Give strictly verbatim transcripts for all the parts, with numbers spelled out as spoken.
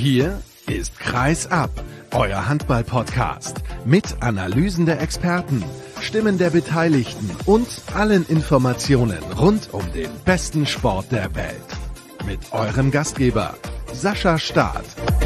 Hier ist Kreis ab, euer Handball-Podcast mit Analysen der Experten, Stimmen der Beteiligten und allen Informationen rund um den besten Sport der Welt. Mit eurem Gastgeber Sascha Staat.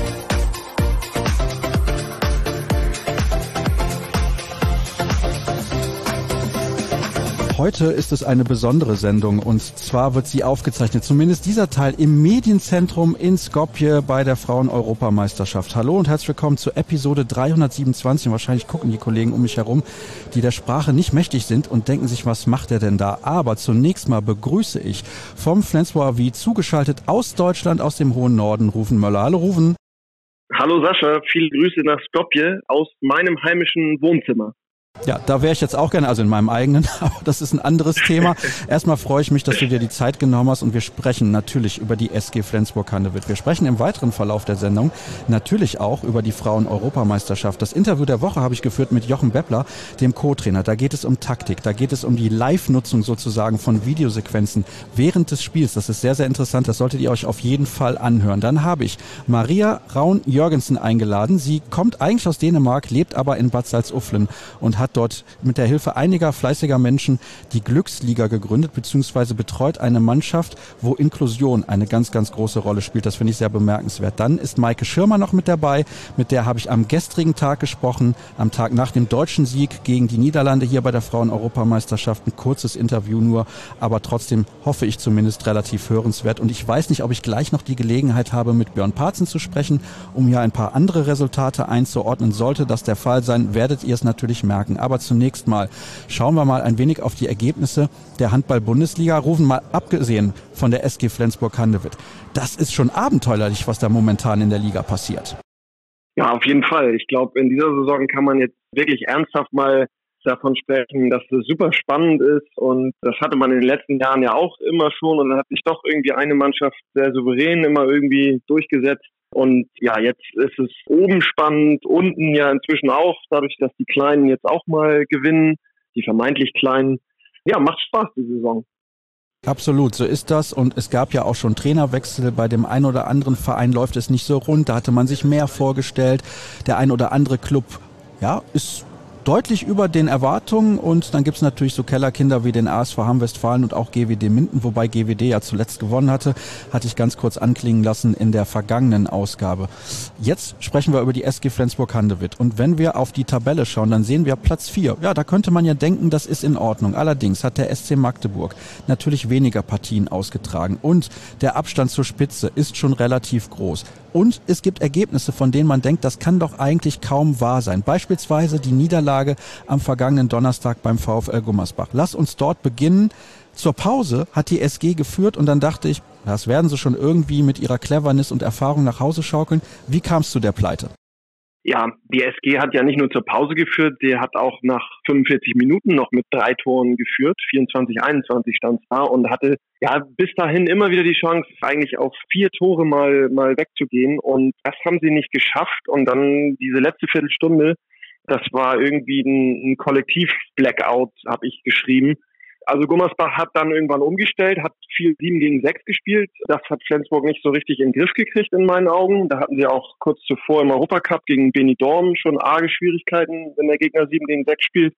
Heute ist es eine besondere Sendung und zwar wird sie aufgezeichnet, zumindest dieser Teil, im Medienzentrum in Skopje bei der Frauen-Europameisterschaft. Hallo und herzlich willkommen zur Episode dreihundertsiebenundzwanzig. Und wahrscheinlich gucken die Kollegen um mich herum, die der Sprache nicht mächtig sind und denken sich, was macht er denn da? Aber zunächst mal begrüße ich vom Flensburger wie zugeschaltet aus Deutschland, aus dem hohen Norden, Ruven Möller. Hallo Ruven. Hallo Sascha, viele Grüße nach Skopje aus meinem heimischen Wohnzimmer. Ja, da wäre ich jetzt auch gerne, also in meinem eigenen, aber das ist ein anderes Thema. Erstmal freue ich mich, dass du dir die Zeit genommen hast und wir sprechen natürlich über die S G Flensburg-Handewitt. Wir sprechen im weiteren Verlauf der Sendung natürlich auch über die Frauen-Europameisterschaft. Das Interview der Woche habe ich geführt mit Jochen Beppler, dem Co-Trainer. Da geht es um Taktik, da geht es um die Live-Nutzung sozusagen von Videosequenzen während des Spiels. Das ist sehr, sehr interessant, das solltet ihr euch auf jeden Fall anhören. Dann habe ich Maria Raun-Jørgensen eingeladen. Sie kommt eigentlich aus Dänemark, lebt aber in Bad Salzuflen und hat dort mit der Hilfe einiger fleißiger Menschen die Glücksliga gegründet bzw. betreut eine Mannschaft, wo Inklusion eine ganz, ganz große Rolle spielt. Das finde ich sehr bemerkenswert. Dann ist Maike Schirmer noch mit dabei. Mit der habe ich am gestrigen Tag gesprochen, am Tag nach dem deutschen Sieg gegen die Niederlande hier bei der Frauen-Europameisterschaft. Ein kurzes Interview nur, aber trotzdem hoffe ich zumindest relativ hörenswert. Und ich weiß nicht, ob ich gleich noch die Gelegenheit habe, mit Björn Parzen zu sprechen, um hier ein paar andere Resultate einzuordnen. Sollte das der Fall sein, werdet ihr es natürlich merken. Aber zunächst mal schauen wir mal ein wenig auf die Ergebnisse der Handball-Bundesliga. Rufen mal abgesehen von der S G Flensburg-Handewitt. Das ist schon abenteuerlich, was da momentan in der Liga passiert. Ja, auf jeden Fall. Ich glaube, in dieser Saison kann man jetzt wirklich ernsthaft mal davon sprechen, dass es super spannend ist und das hatte man in den letzten Jahren ja auch immer schon und dann hat sich doch irgendwie eine Mannschaft sehr souverän immer irgendwie durchgesetzt. Und ja, jetzt ist es oben spannend, unten ja inzwischen auch, dadurch, dass die Kleinen jetzt auch mal gewinnen, die vermeintlich Kleinen. Ja, macht Spaß, die Saison. Absolut, so ist das. Und es gab ja auch schon Trainerwechsel. Bei dem einen oder anderen Verein läuft es nicht so rund. Da hatte man sich mehr vorgestellt. Der ein oder andere Club, ja, ist deutlich über den Erwartungen und dann gibt es natürlich so Kellerkinder wie den A S V Hamm-Westfalen und auch G W D Minden, wobei G W D ja zuletzt gewonnen hatte, hatte ich ganz kurz anklingen lassen in der vergangenen Ausgabe. Jetzt sprechen wir über die S G Flensburg-Handewitt und wenn wir auf die Tabelle schauen, dann sehen wir Platz vier. Ja, da könnte man ja denken, das ist in Ordnung. Allerdings hat der S C Magdeburg natürlich weniger Partien ausgetragen und der Abstand zur Spitze ist schon relativ groß. Und es gibt Ergebnisse, von denen man denkt, das kann doch eigentlich kaum wahr sein. Beispielsweise die Niederlage am vergangenen Donnerstag beim VfL Gummersbach. Lass uns dort beginnen. Zur Pause hat die S G geführt und dann dachte ich, das werden sie schon irgendwie mit ihrer Cleverness und Erfahrung nach Hause schaukeln. Wie kam es zu der Pleite? Ja, die S G hat ja nicht nur zur Pause geführt, die hat auch nach fünfundvierzig Minuten noch mit drei Toren geführt. vierundzwanzig einundzwanzig stand es da und hatte ja bis dahin immer wieder die Chance, eigentlich auf vier Tore mal mal wegzugehen. Und das haben sie nicht geschafft. Und dann diese letzte Viertelstunde, das war irgendwie ein, ein Kollektiv-Blackout, habe ich geschrieben. Also Gummersbach hat dann irgendwann umgestellt, hat viel sieben gegen sechs gespielt. Das hat Flensburg nicht so richtig in den Griff gekriegt in meinen Augen. Da hatten sie auch kurz zuvor im Europacup gegen Benidorm schon arge Schwierigkeiten, wenn der Gegner sieben gegen sechs spielt.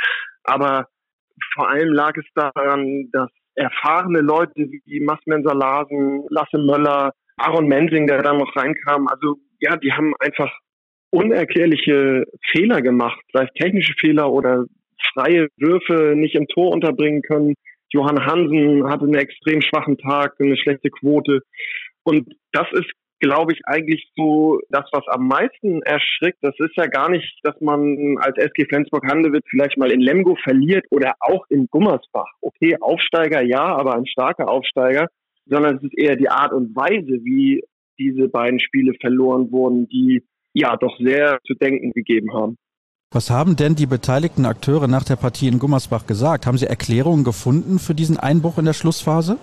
Aber vor allem lag es daran, dass erfahrene Leute wie Masmen Salasen, Lasse Möller, Aaron Mensing, der dann noch reinkam, also ja, die haben einfach unerklärliche Fehler gemacht, sei es technische Fehler oder freie Würfe nicht im Tor unterbringen können. Johann Hansen hatte einen extrem schwachen Tag, eine schlechte Quote. Und das ist, glaube ich, eigentlich so das, was am meisten erschrickt. Das ist ja gar nicht, dass man als S G Flensburg-Handewitt vielleicht mal in Lemgo verliert oder auch in Gummersbach. Okay, Aufsteiger ja, aber ein starker Aufsteiger. Sondern es ist eher die Art und Weise, wie diese beiden Spiele verloren wurden, die ja doch sehr zu denken gegeben haben. Was haben denn die beteiligten Akteure nach der Partie in Gummersbach gesagt? Haben sie Erklärungen gefunden für diesen Einbruch in der Schlussphase?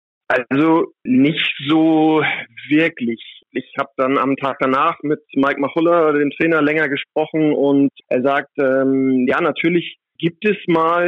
Also nicht so wirklich. Ich habe dann am Tag danach mit Mike Machulla, dem Trainer, länger gesprochen und er sagt, ähm, ja, natürlich gibt es mal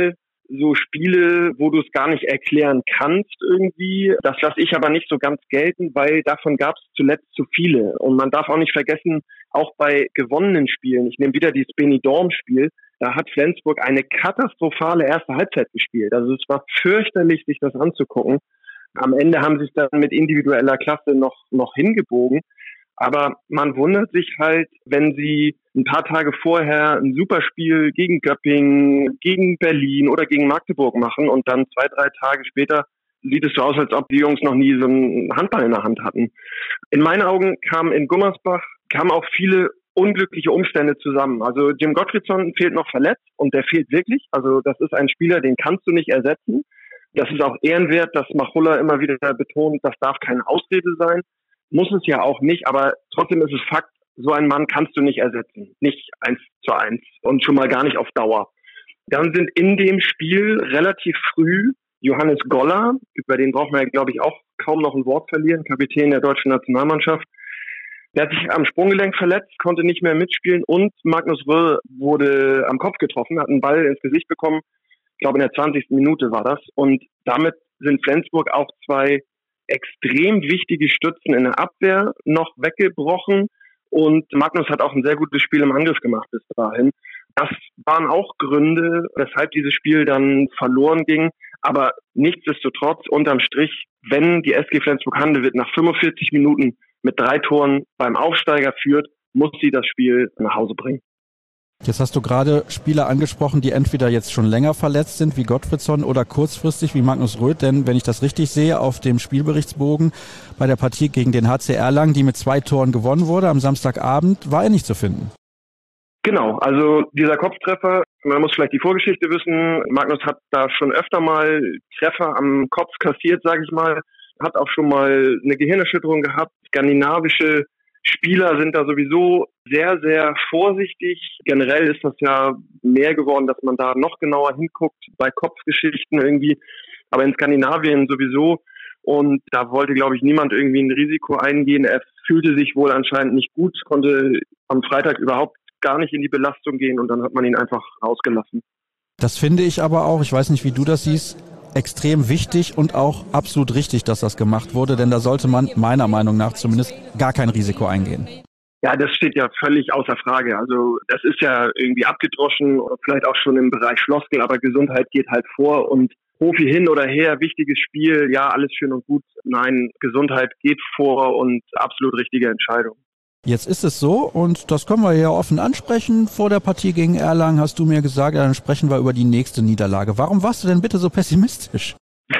so Spiele, wo du es gar nicht erklären kannst irgendwie. Das lasse ich aber nicht so ganz gelten, weil davon gab es zuletzt zu viele. Und man darf auch nicht vergessen, auch bei gewonnenen Spielen, ich nehme wieder dieses Benidorm-Spiel, da hat Flensburg eine katastrophale erste Halbzeit gespielt. Also es war fürchterlich, sich das anzugucken. Am Ende haben sie es dann mit individueller Klasse noch, noch hingebogen. Aber man wundert sich halt, wenn sie ein paar Tage vorher ein Superspiel gegen Göppingen, gegen Berlin oder gegen Magdeburg machen und dann zwei, drei Tage später sieht es so aus, als ob die Jungs noch nie so einen Handball in der Hand hatten. In meinen Augen kamen in Gummersbach kamen auch viele unglückliche Umstände zusammen. Also Jim Gottfriedson fehlt noch verletzt und der fehlt wirklich. Also das ist ein Spieler, den kannst du nicht ersetzen. Das ist auch ehrenwert, dass Machulla immer wieder betont, das darf keine Ausrede sein. Muss es ja auch nicht, aber trotzdem ist es Fakt, so einen Mann kannst du nicht ersetzen. Nicht eins zu eins und schon mal gar nicht auf Dauer. Dann sind in dem Spiel relativ früh Johannes Goller, über den braucht man ja, glaube ich, auch kaum noch ein Wort verlieren, Kapitän der deutschen Nationalmannschaft. Der hat sich am Sprunggelenk verletzt, konnte nicht mehr mitspielen und Magnus Röhl wurde am Kopf getroffen, hat einen Ball ins Gesicht bekommen. Ich glaube, in der zwanzigsten Minute war das. Und damit sind Flensburg auch zwei extrem wichtige Stützen in der Abwehr noch weggebrochen. Und Magnus hat auch ein sehr gutes Spiel im Angriff gemacht bis dahin. Das waren auch Gründe, weshalb dieses Spiel dann verloren ging. Aber nichtsdestotrotz, unterm Strich, wenn die S G Flensburg-Handewitt nach fünfundvierzig Minuten mit drei Toren beim Aufsteiger führt, muss sie das Spiel nach Hause bringen. Jetzt hast du gerade Spieler angesprochen, die entweder jetzt schon länger verletzt sind, wie Gottfriedson, oder kurzfristig, wie Magnus Röth. Denn wenn ich das richtig sehe, auf dem Spielberichtsbogen bei der Partie gegen den H C Erlangen, die mit zwei Toren gewonnen wurde, am Samstagabend, war er nicht zu finden. Genau, also dieser Kopftreffer, man muss vielleicht die Vorgeschichte wissen. Magnus hat da schon öfter mal Treffer am Kopf kassiert, sage ich mal. Hat auch schon mal eine Gehirnerschütterung gehabt. Skandinavische Spieler sind da sowieso sehr, sehr vorsichtig. Generell ist das ja mehr geworden, dass man da noch genauer hinguckt bei Kopfgeschichten irgendwie. Aber in Skandinavien sowieso. Und da wollte, glaube ich, niemand irgendwie ein Risiko eingehen. Er fühlte sich wohl anscheinend nicht gut, konnte am Freitag überhaupt gar nicht in die Belastung gehen und dann hat man ihn einfach rausgelassen. Das finde ich aber auch, ich weiß nicht, wie du das siehst, extrem wichtig und auch absolut richtig, dass das gemacht wurde, denn da sollte man meiner Meinung nach zumindest gar kein Risiko eingehen. Ja, das steht ja völlig außer Frage. Also das ist ja irgendwie abgedroschen oder vielleicht auch schon im Bereich Floskel, aber Gesundheit geht halt vor und Profi hin oder her, wichtiges Spiel, ja, alles schön und gut. Nein, Gesundheit geht vor und absolut richtige Entscheidung. Jetzt ist es so, und das können wir ja offen ansprechen, vor der Partie gegen Erlangen hast du mir gesagt, ja, dann sprechen wir über die nächste Niederlage. Warum warst du denn bitte so pessimistisch?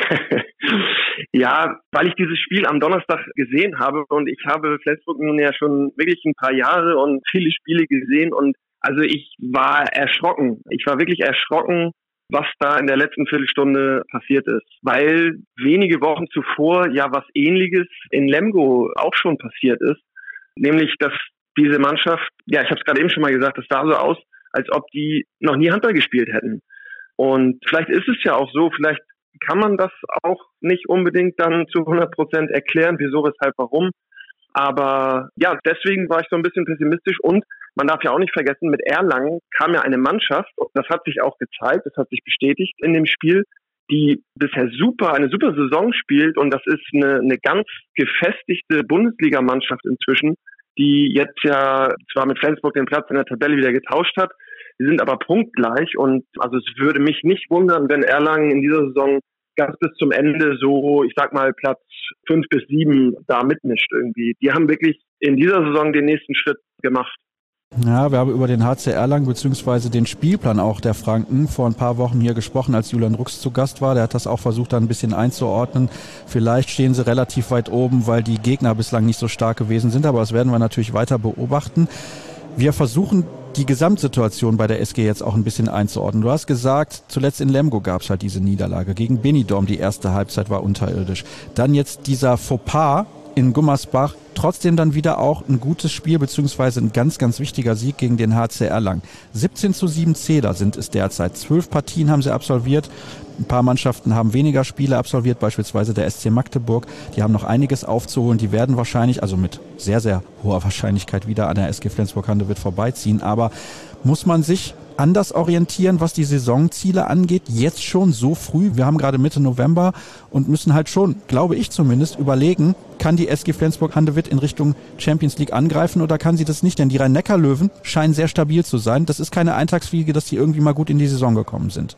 Ja, weil ich dieses Spiel am Donnerstag gesehen habe und ich habe Flensburg nun ja schon wirklich ein paar Jahre und viele Spiele gesehen und also ich war erschrocken. Ich war wirklich erschrocken, was da in der letzten Viertelstunde passiert ist, weil wenige Wochen zuvor ja was Ähnliches in Lemgo auch schon passiert ist. Nämlich, dass diese Mannschaft, ja, ich habe es gerade eben schon mal gesagt, das sah so aus, als ob die noch nie Handball gespielt hätten. Und vielleicht ist es ja auch so, vielleicht kann man das auch nicht unbedingt dann zu hundert Prozent erklären, wieso, weshalb, warum. Aber ja, deswegen war ich so ein bisschen pessimistisch und man darf ja auch nicht vergessen, mit Erlangen kam ja eine Mannschaft, und das hat sich auch gezeigt, das hat sich bestätigt in dem Spiel, die bisher super, eine super Saison spielt und das ist eine, eine ganz gefestigte Bundesligamannschaft inzwischen, die jetzt ja zwar mit Flensburg den Platz in der Tabelle wieder getauscht hat, die sind aber punktgleich und also es würde mich nicht wundern, wenn Erlangen in dieser Saison ganz bis zum Ende so, ich sag mal, Platz fünf bis sieben da mitmischt irgendwie. Die haben wirklich in dieser Saison den nächsten Schritt gemacht. Ja, wir haben über den H C Erlangen beziehungsweise den Spielplan auch der Franken vor ein paar Wochen hier gesprochen, als Julian Rux zu Gast war. Der hat das auch versucht, da ein bisschen einzuordnen. Vielleicht stehen sie relativ weit oben, weil die Gegner bislang nicht so stark gewesen sind, aber das werden wir natürlich weiter beobachten. Wir versuchen, die Gesamtsituation bei der S G jetzt auch ein bisschen einzuordnen. Du hast gesagt, zuletzt in Lemgo gab es halt diese Niederlage. Gegen Benidorm, die erste Halbzeit war unterirdisch. Dann jetzt dieser Fauxpas in Gummersbach, trotzdem dann wieder auch ein gutes Spiel, beziehungsweise ein ganz, ganz wichtiger Sieg gegen den H C Erlangen. siebzehn zu sieben Zähler sind es derzeit. Zwölf Partien haben sie absolviert. Ein paar Mannschaften haben weniger Spiele absolviert, beispielsweise der S C Magdeburg. Die haben noch einiges aufzuholen. Die werden wahrscheinlich, also mit sehr, sehr hoher Wahrscheinlichkeit wieder an der S G Flensburg-Handewitt vorbeiziehen. Aber muss man sich anders orientieren, was die Saisonziele angeht? Jetzt schon so früh? Wir haben gerade Mitte November und müssen halt schon, glaube ich zumindest, überlegen, kann die S G Flensburg-Handewitt in Richtung Champions League angreifen oder kann sie das nicht? Denn die Rhein-Neckar-Löwen scheinen sehr stabil zu sein. Das ist keine Eintagsfliege, dass die irgendwie mal gut in die Saison gekommen sind.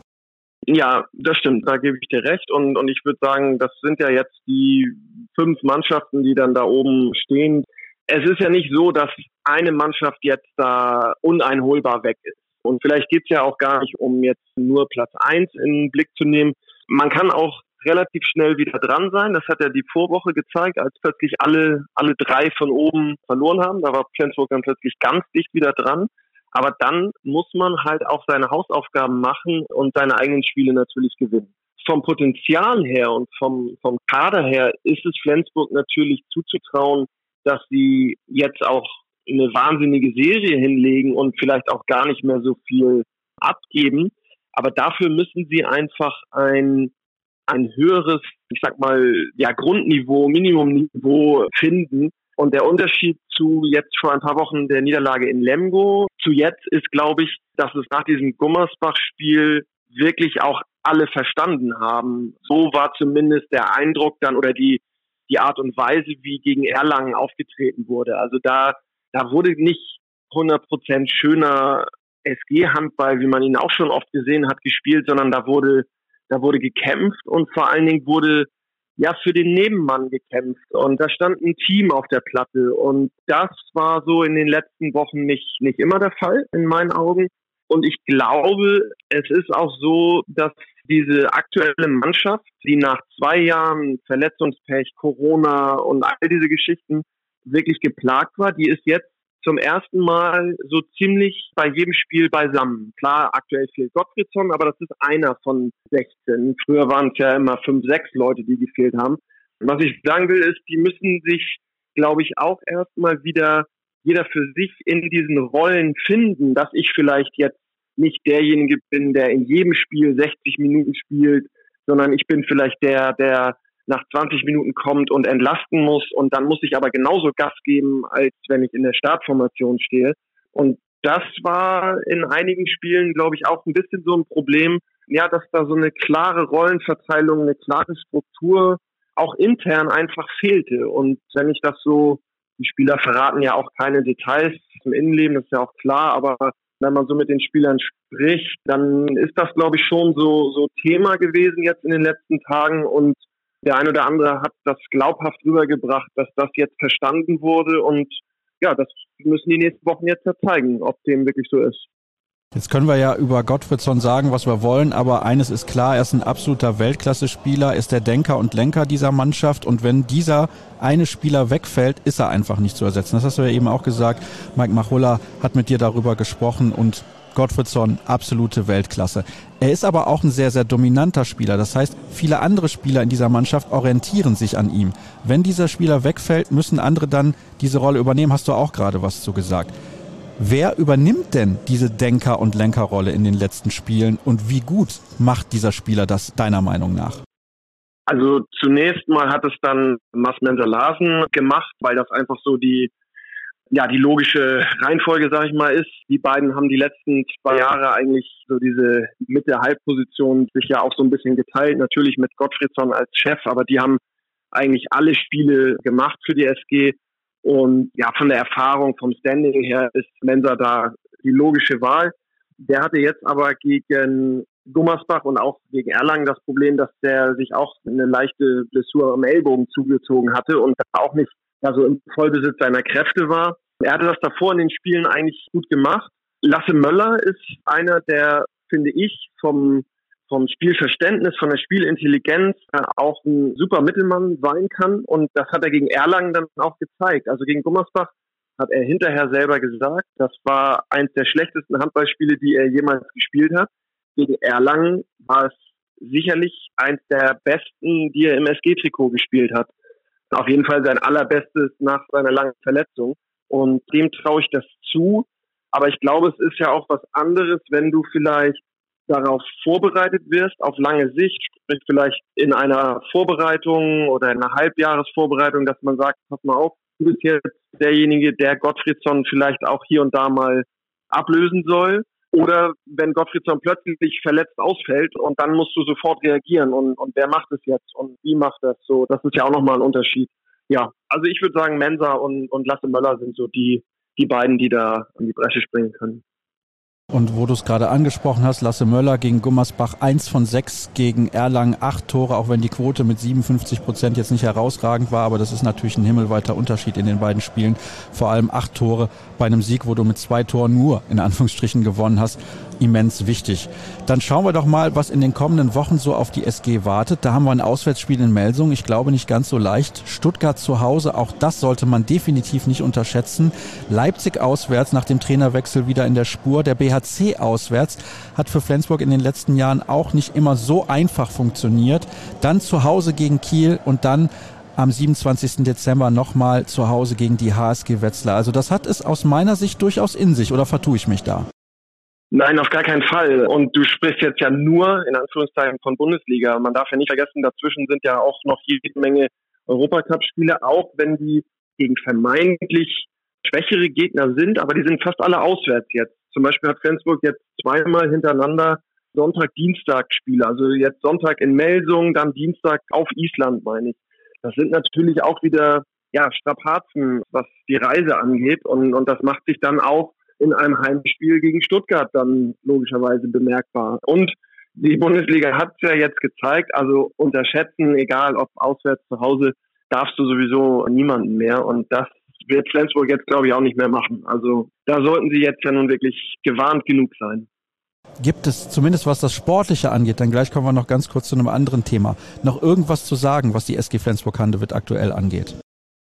Ja, das stimmt, da gebe ich dir recht und, und ich würde sagen, das sind ja jetzt die fünf Mannschaften, die dann da oben stehen. Es ist ja nicht so, dass eine Mannschaft jetzt da uneinholbar weg ist. Und vielleicht geht's ja auch gar nicht um jetzt nur Platz eins in den Blick zu nehmen. Man kann auch relativ schnell wieder dran sein. Das hat ja die Vorwoche gezeigt, als plötzlich alle alle drei von oben verloren haben. Da war Flensburg dann plötzlich ganz dicht wieder dran. Aber dann muss man halt auch seine Hausaufgaben machen und seine eigenen Spiele natürlich gewinnen. Vom Potenzial her und vom, vom Kader her ist es Flensburg natürlich zuzutrauen, dass sie jetzt auch eine wahnsinnige Serie hinlegen und vielleicht auch gar nicht mehr so viel abgeben. Aber dafür müssen sie einfach ein, ein höheres, ich sag mal, ja, Grundniveau, Minimumniveau finden. Und der Unterschied zu jetzt vor ein paar Wochen der Niederlage in Lemgo zu jetzt ist, glaube ich, dass es nach diesem Gummersbach-Spiel wirklich auch alle verstanden haben. So war zumindest der Eindruck dann oder die, die Art und Weise, wie gegen Erlangen aufgetreten wurde. Also da, da wurde nicht hundert Prozent schöner S G-Handball, wie man ihn auch schon oft gesehen hat, gespielt, sondern da wurde, da wurde gekämpft und vor allen Dingen wurde ja für den Nebenmann gekämpft und da stand ein Team auf der Platte und das war so in den letzten Wochen nicht nicht immer der Fall in meinen Augen und ich glaube, es ist auch so, dass diese aktuelle Mannschaft, die nach zwei Jahren Verletzungspech, Corona und all diese Geschichten wirklich geplagt war, die ist jetzt zum ersten Mal so ziemlich bei jedem Spiel beisammen. Klar, aktuell fehlt Gottfriedson, aber das ist einer von sechzehn. Früher waren es ja immer fünf, sechs Leute, die gefehlt haben. Was ich sagen will, ist, die müssen sich, glaube ich, auch erstmal wieder jeder für sich in diesen Rollen finden, dass ich vielleicht jetzt nicht derjenige bin, der in jedem Spiel sechzig Minuten spielt, sondern ich bin vielleicht der, der nach zwanzig Minuten kommt und entlasten muss und dann muss ich aber genauso Gas geben, als wenn ich in der Startformation stehe. Und das war in einigen Spielen, glaube ich, auch ein bisschen so ein Problem, ja, dass da so eine klare Rollenverteilung, eine klare Struktur auch intern einfach fehlte. Und wenn ich das so, die Spieler verraten ja auch keine Details zum Innenleben, das ist ja auch klar, aber wenn man so mit den Spielern spricht, dann ist das, glaube ich, schon so, so Thema gewesen jetzt in den letzten Tagen und der ein oder andere hat das glaubhaft rübergebracht, dass das jetzt verstanden wurde und ja, das müssen die nächsten Wochen jetzt ja zeigen, ob dem wirklich so ist. Jetzt können wir ja über Gottfriedson sagen, was wir wollen, aber eines ist klar, er ist ein absoluter Weltklasse-Spieler, ist der Denker und Lenker dieser Mannschaft und wenn dieser eine Spieler wegfällt, ist er einfach nicht zu ersetzen. Das hast du ja eben auch gesagt. Mike Machulla hat mit dir darüber gesprochen und Gottfriedson, absolute Weltklasse. Er ist aber auch ein sehr, sehr dominanter Spieler. Das heißt, viele andere Spieler in dieser Mannschaft orientieren sich an ihm. Wenn dieser Spieler wegfällt, müssen andere dann diese Rolle übernehmen. Hast du auch gerade was zu gesagt. Wer übernimmt denn diese Denker- und Lenkerrolle in den letzten Spielen und wie gut macht dieser Spieler das deiner Meinung nach? Also zunächst mal hat es dann Mas Menser-Larsen gemacht, weil das einfach so die ja die logische Reihenfolge, sag ich mal, ist. Die beiden haben die letzten zwei Jahre eigentlich so diese Mitte-Halbposition sich ja auch so ein bisschen geteilt. Natürlich mit Gottfriedson als Chef, aber die haben eigentlich alle Spiele gemacht für die S G. Und ja, von der Erfahrung, vom Standing her ist Menser da die logische Wahl. Der hatte jetzt aber gegen Gummersbach und auch gegen Erlangen das Problem, dass der sich auch eine leichte Blessur am Ellbogen zugezogen hatte und auch nicht also im Vollbesitz seiner Kräfte war. Er hatte das davor in den Spielen eigentlich gut gemacht. Lasse Möller ist einer, der, finde ich, vom, vom Spielverständnis, von der Spielintelligenz auch ein super Mittelmann sein kann. Und das hat er gegen Erlangen dann auch gezeigt. Also gegen Gummersbach hat er hinterher selber gesagt, das war eins der schlechtesten Handballspiele, die er jemals gespielt hat. Gegen Erlangen war es sicherlich eins der besten, die er im S G-Trikot gespielt hat. Auf jeden Fall sein allerbestes nach seiner langen Verletzung. Und dem traue ich das zu. Aber ich glaube, es ist ja auch was anderes, wenn du vielleicht darauf vorbereitet wirst, auf lange Sicht, sprich vielleicht in einer Vorbereitung oder in einer Halbjahresvorbereitung, dass man sagt, pass mal auf, du bist jetzt derjenige, der Gottfriedson vielleicht auch hier und da mal ablösen soll. Oder wenn Gottfriedson plötzlich verletzt ausfällt und dann musst du sofort reagieren und, und wer macht es jetzt und wie macht das so? Das ist ja auch nochmal ein Unterschied. Ja, also ich würde sagen, Mensah und, und Lasse Möller sind so die, die beiden, die da an die Bresche springen können. Und wo du es gerade angesprochen hast, Lasse Möller gegen Gummersbach eins von sechs, gegen Erlangen acht Tore, auch wenn die Quote mit siebenundfünfzig Prozent jetzt nicht herausragend war, aber das ist natürlich ein himmelweiter Unterschied in den beiden Spielen. Vor allem acht Tore bei einem Sieg, wo du mit zwei Toren nur in Anführungsstrichen gewonnen hast, immens wichtig. Dann schauen wir doch mal, was in den kommenden Wochen so auf die S G wartet. Da haben wir ein Auswärtsspiel in Melsung, ich glaube nicht ganz so leicht. Stuttgart zu Hause, auch das sollte man definitiv nicht unterschätzen. Leipzig auswärts, nach dem Trainerwechsel wieder in der Spur. Der B H C auswärts hat für Flensburg in den letzten Jahren auch nicht immer so einfach funktioniert. Dann zu Hause gegen Kiel und dann am siebenundzwanzigsten Dezember nochmal zu Hause gegen die H S G Wetzlar. Also das hat es aus meiner Sicht durchaus in sich, oder vertue ich mich da? Nein, auf gar keinen Fall. Und du sprichst jetzt ja nur, in Anführungszeichen, von Bundesliga. Man darf ja nicht vergessen, dazwischen sind ja auch noch jede Menge Europacup-Spiele, auch wenn die gegen vermeintlich schwächere Gegner sind, aber die sind fast alle auswärts jetzt. Zum Beispiel hat Flensburg jetzt zweimal hintereinander Sonntag-Dienstag-Spiele. Also jetzt Sonntag in Melsung, dann Dienstag auf Island, meine ich. Das sind natürlich auch wieder ja Strapazen, was die Reise angeht. Und, und das macht sich dann auch in einem Heimspiel gegen Stuttgart dann logischerweise bemerkbar. Und die Bundesliga hat es ja jetzt gezeigt, also unterschätzen, egal ob auswärts, zu Hause, darfst du sowieso niemanden mehr. Und das wird Flensburg jetzt, glaube ich, auch nicht mehr machen. Also da sollten sie jetzt ja nun wirklich gewarnt genug sein. Gibt es, zumindest was das Sportliche angeht, dann gleich kommen wir noch ganz kurz zu einem anderen Thema, noch irgendwas zu sagen, was die S G Flensburg-Handewitt aktuell angeht?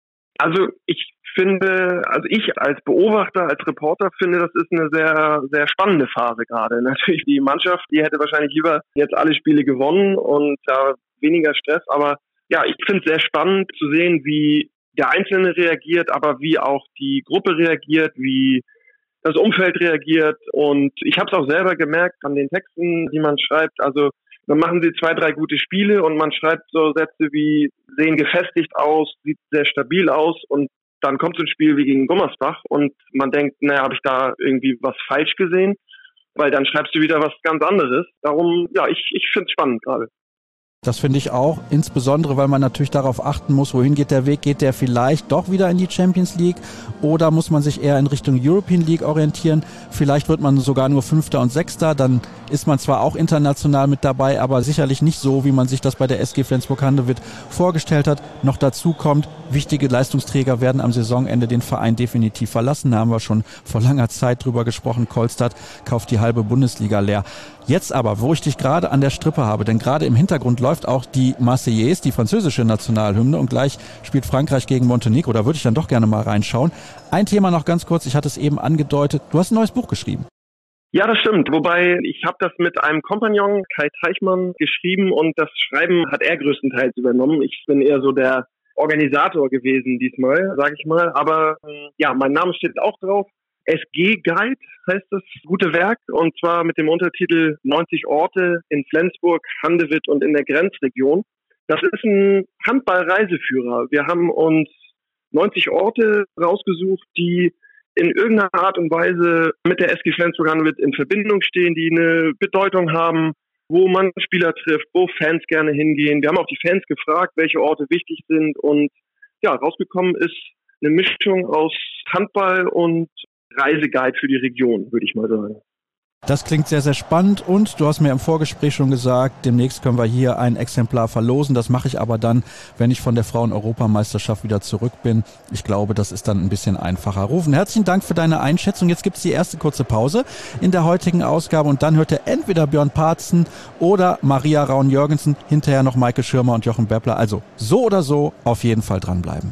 Also ich finde, also ich als Beobachter, als Reporter finde, das ist eine sehr, sehr spannende Phase gerade. Natürlich die Mannschaft, die hätte wahrscheinlich lieber jetzt alle Spiele gewonnen und da weniger Stress. Aber ja, ich finde es sehr spannend zu sehen, wie der Einzelne reagiert, aber wie auch die Gruppe reagiert, wie das Umfeld reagiert. Und ich habe es auch selber gemerkt an den Texten, die man schreibt. Also dann machen sie zwei, drei gute Spiele und man schreibt so Sätze wie, sehen gefestigt aus, sieht sehr stabil aus und dann kommt so ein Spiel wie gegen Gummersbach und man denkt, naja, habe ich da irgendwie was falsch gesehen? Weil dann schreibst du wieder was ganz anderes. Darum, ja, ich, ich finde es spannend gerade. Das finde ich auch, insbesondere, weil man natürlich darauf achten muss, wohin geht der Weg, geht der vielleicht doch wieder in die Champions League oder muss man sich eher in Richtung European League orientieren? Vielleicht wird man sogar nur Fünfter und Sechster, dann ist man zwar auch international mit dabei, aber sicherlich nicht so, wie man sich das bei der S G Flensburg-Handewitt vorgestellt hat. Noch dazu kommt, wichtige Leistungsträger werden am Saisonende den Verein definitiv verlassen. Da haben wir schon vor langer Zeit drüber gesprochen. Kolstadt kauft die halbe Bundesliga leer. Jetzt aber, wo ich dich gerade an der Strippe habe, denn gerade im Hintergrund läuft auch die Marseillaise, die französische Nationalhymne, und gleich spielt Frankreich gegen Montenegro. Da würde ich dann doch gerne mal reinschauen. Ein Thema noch ganz kurz, ich hatte es eben angedeutet, du hast ein neues Buch geschrieben. Ja, das stimmt. Wobei, ich habe das mit einem Kompagnon, Kai Teichmann, geschrieben und das Schreiben hat er größtenteils übernommen. Ich bin eher so der Organisator gewesen diesmal, sage ich mal. Aber ja, mein Name steht auch drauf. S G-Guide heißt das gute Werk und zwar mit dem Untertitel neunzig Orte in Flensburg, Handewitt und in der Grenzregion. Das ist ein Handball-Reiseführer. Wir haben uns neunzig Orte rausgesucht, die in irgendeiner Art und Weise mit der S G Flensburg-Handewitt in Verbindung stehen, die eine Bedeutung haben, wo man Spieler trifft, wo Fans gerne hingehen. Wir haben auch die Fans gefragt, welche Orte wichtig sind und ja, rausgekommen ist eine Mischung aus Handball und Reiseguide für die Region, würde ich mal sagen. Das klingt sehr, sehr spannend und du hast mir im Vorgespräch schon gesagt, demnächst können wir hier ein Exemplar verlosen. Das mache ich aber dann, wenn ich von der Frauen-Europameisterschaft wieder zurück bin. Ich glaube, das ist dann ein bisschen einfacher. Rufen, herzlichen Dank für deine Einschätzung. Jetzt gibt es die erste kurze Pause in der heutigen Ausgabe und dann hört ihr entweder Björn Parzen oder Maria Raun-Jürgensen, hinterher noch Maike Schirmer und Jochen Beppler. Also so oder so auf jeden Fall dranbleiben.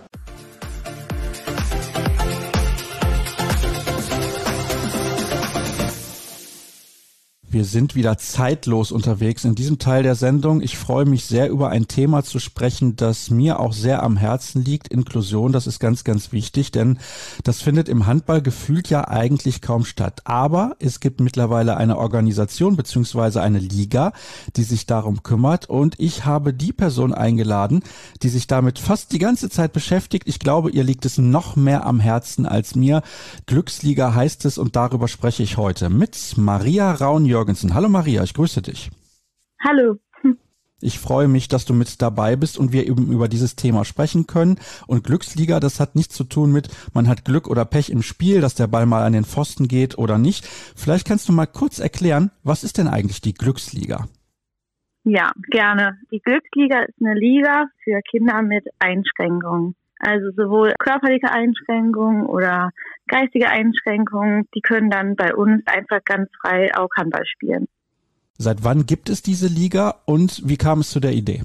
Wir sind wieder zeitlos unterwegs in diesem Teil der Sendung. Ich freue mich sehr, über ein Thema zu sprechen, das mir auch sehr am Herzen liegt. Inklusion, das ist ganz, ganz wichtig, denn das findet im Handball gefühlt ja eigentlich kaum statt. Aber es gibt mittlerweile eine Organisation bzw. eine Liga, die sich darum kümmert. Und ich habe die Person eingeladen, die sich damit fast die ganze Zeit beschäftigt. Ich glaube, ihr liegt es noch mehr am Herzen als mir. Glücksliga heißt es und darüber spreche ich heute mit Maria Raun-Jörgensen. Hallo Maria, ich grüße dich. Hallo. Ich freue mich, dass du mit dabei bist und wir eben über dieses Thema sprechen können. Und Glücksliga, das hat nichts zu tun mit, man hat Glück oder Pech im Spiel, dass der Ball mal an den Pfosten geht oder nicht. Vielleicht kannst du mal kurz erklären, was ist denn eigentlich die Glücksliga? Ja, gerne. Die Glücksliga ist eine Liga für Kinder mit Einschränkungen. Also sowohl körperliche Einschränkungen oder geistige Einschränkungen, die können dann bei uns einfach ganz frei auch Handball spielen. Seit wann gibt es diese Liga und wie kam es zu der Idee?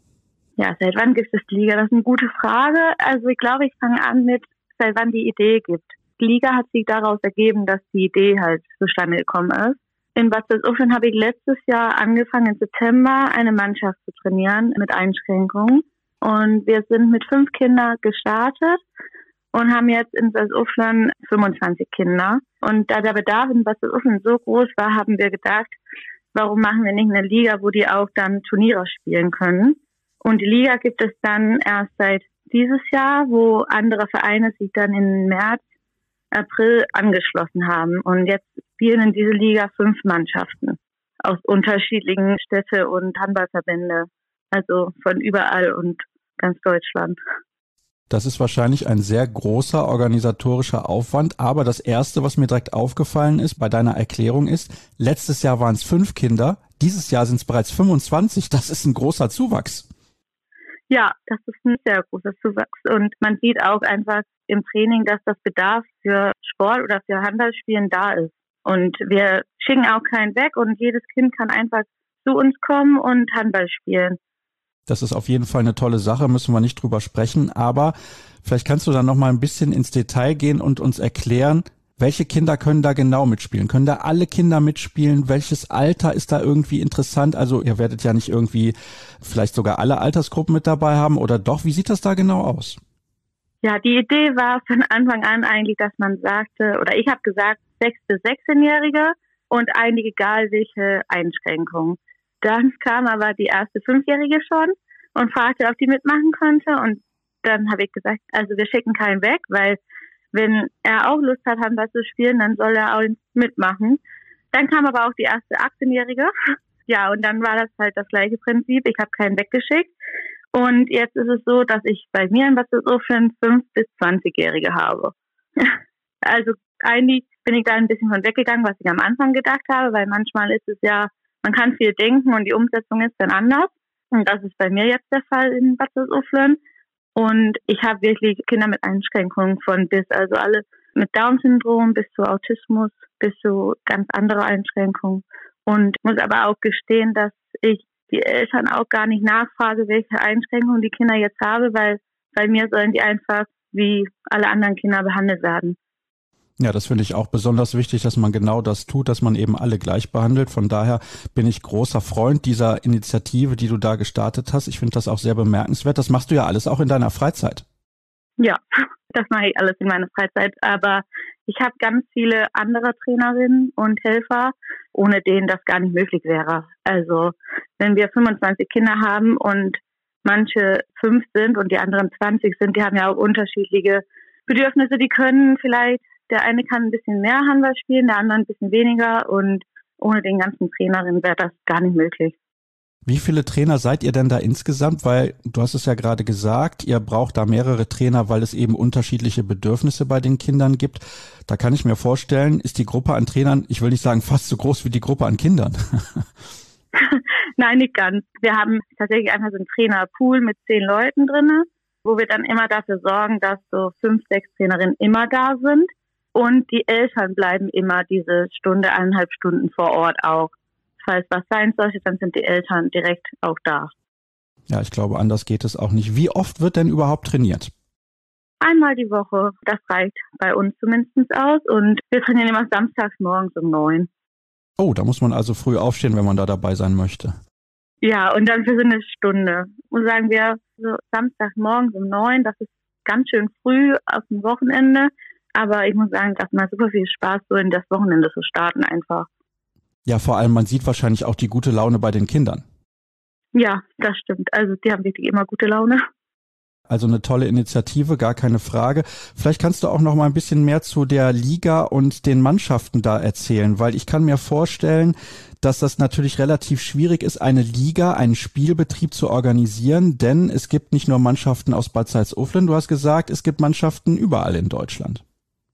Ja, seit wann gibt es die Liga? Das ist eine gute Frage. Also ich glaube, ich fange an mit, seit wann die Idee gibt. Die Liga hat sich daraus ergeben, dass die Idee halt zustande gekommen ist. In Bad Salzuflen habe ich letztes Jahr angefangen, im September eine Mannschaft zu trainieren mit Einschränkungen. Und wir sind mit fünf Kindern gestartet und haben jetzt in Salzuflen fünfundzwanzig Kinder. Und da der Bedarf in Bad Salzuflen so groß war, haben wir gedacht, warum machen wir nicht eine Liga, wo die auch dann Turniere spielen können. Und die Liga gibt es dann erst seit dieses Jahr, wo andere Vereine sich dann im März, April angeschlossen haben. Und jetzt spielen in dieser Liga fünf Mannschaften aus unterschiedlichen Städte und Handballverbände. Also von überall und ganz Deutschland. Das ist wahrscheinlich ein sehr großer organisatorischer Aufwand. Aber das Erste, was mir direkt aufgefallen ist bei deiner Erklärung ist, letztes Jahr waren es fünf Kinder, dieses Jahr sind es bereits fünfundzwanzig. Das ist ein großer Zuwachs. Ja, das ist ein sehr großer Zuwachs. Und man sieht auch einfach im Training, dass das Bedarf für Sport oder für Handballspielen da ist. Und wir schicken auch keinen weg und jedes Kind kann einfach zu uns kommen und Handball spielen. Das ist auf jeden Fall eine tolle Sache, müssen wir nicht drüber sprechen, aber vielleicht kannst du dann noch mal ein bisschen ins Detail gehen und uns erklären, welche Kinder können da genau mitspielen? Können da alle Kinder mitspielen? Welches Alter ist da irgendwie interessant? Also ihr werdet ja nicht irgendwie vielleicht sogar alle Altersgruppen mit dabei haben oder doch? Wie sieht das da genau aus? Ja, die Idee war von Anfang an eigentlich, dass man sagte, oder ich habe gesagt, sechs- bis sechzehnjährige und eigentlich egal welche Einschränkungen. Dann kam aber die erste Fünfjährige schon und fragte, ob die mitmachen könnte. Und dann habe ich gesagt, also wir schicken keinen weg, weil wenn er auch Lust hat, Handball zu spielen, dann soll er auch mitmachen. Dann kam aber auch die erste achtzehnjährige. Ja, und dann war das halt das gleiche Prinzip. Ich habe keinen weggeschickt. Und jetzt ist es so, dass ich bei mir in Bad Salzuflen fünf- bis zwanzigjährige habe. Also eigentlich bin ich da ein bisschen von weggegangen, was ich am Anfang gedacht habe, weil manchmal ist es ja, man kann viel denken und die Umsetzung ist dann anders. Und das ist bei mir jetzt der Fall in Bad Salzuflen. Und ich habe wirklich Kinder mit Einschränkungen von bis, also alle mit Down-Syndrom bis zu Autismus, bis zu ganz andere Einschränkungen. Und muss aber auch gestehen, dass ich die Eltern auch gar nicht nachfrage, welche Einschränkungen die Kinder jetzt haben, weil bei mir sollen die einfach wie alle anderen Kinder behandelt werden. Ja, das finde ich auch besonders wichtig, dass man genau das tut, dass man eben alle gleich behandelt. Von daher bin ich großer Freund dieser Initiative, die du da gestartet hast. Ich finde das auch sehr bemerkenswert. Das machst du ja alles auch in deiner Freizeit. Ja, das mache ich alles in meiner Freizeit. Aber ich habe ganz viele andere Trainerinnen und Helfer, ohne denen das gar nicht möglich wäre. Also wenn wir fünfundzwanzig Kinder haben und manche fünf sind und die anderen zwanzig sind, die haben ja auch unterschiedliche Bedürfnisse. Die können vielleicht, der eine kann ein bisschen mehr Handball spielen, der andere ein bisschen weniger. Und ohne den ganzen Trainerinnen wäre das gar nicht möglich. Wie viele Trainer seid ihr denn da insgesamt? Weil du hast es ja gerade gesagt, ihr braucht da mehrere Trainer, weil es eben unterschiedliche Bedürfnisse bei den Kindern gibt. Da kann ich mir vorstellen, ist die Gruppe an Trainern, ich will nicht sagen fast so groß wie die Gruppe an Kindern. Nein, nicht ganz. Wir haben tatsächlich einfach so einen Trainerpool mit zehn Leuten drinne, wo wir dann immer dafür sorgen, dass so fünf, sechs Trainerinnen immer da sind. Und die Eltern bleiben immer diese Stunde, eineinhalb Stunden vor Ort auch. Falls was sein sollte, dann sind die Eltern direkt auch da. Ja, ich glaube, anders geht es auch nicht. Wie oft wird denn überhaupt trainiert? Einmal die Woche. Das reicht bei uns zumindest aus. Und wir trainieren immer samstags morgens um neun. Oh, da muss man also früh aufstehen, wenn man da dabei sein möchte. Ja, und dann für so eine Stunde. Und sagen wir so Samstagmorgens um neun, das ist ganz schön früh auf dem Wochenende. Aber ich muss sagen, das macht super viel Spaß, so in das Wochenende zu starten einfach. Ja, vor allem, man sieht wahrscheinlich auch die gute Laune bei den Kindern. Ja, das stimmt. Also die haben wirklich immer gute Laune. Also eine tolle Initiative, gar keine Frage. Vielleicht kannst du auch noch mal ein bisschen mehr zu der Liga und den Mannschaften da erzählen, weil ich kann mir vorstellen, dass das natürlich relativ schwierig ist, eine Liga, einen Spielbetrieb zu organisieren, denn es gibt nicht nur Mannschaften aus Bad Salzuflen, du hast gesagt, es gibt Mannschaften überall in Deutschland.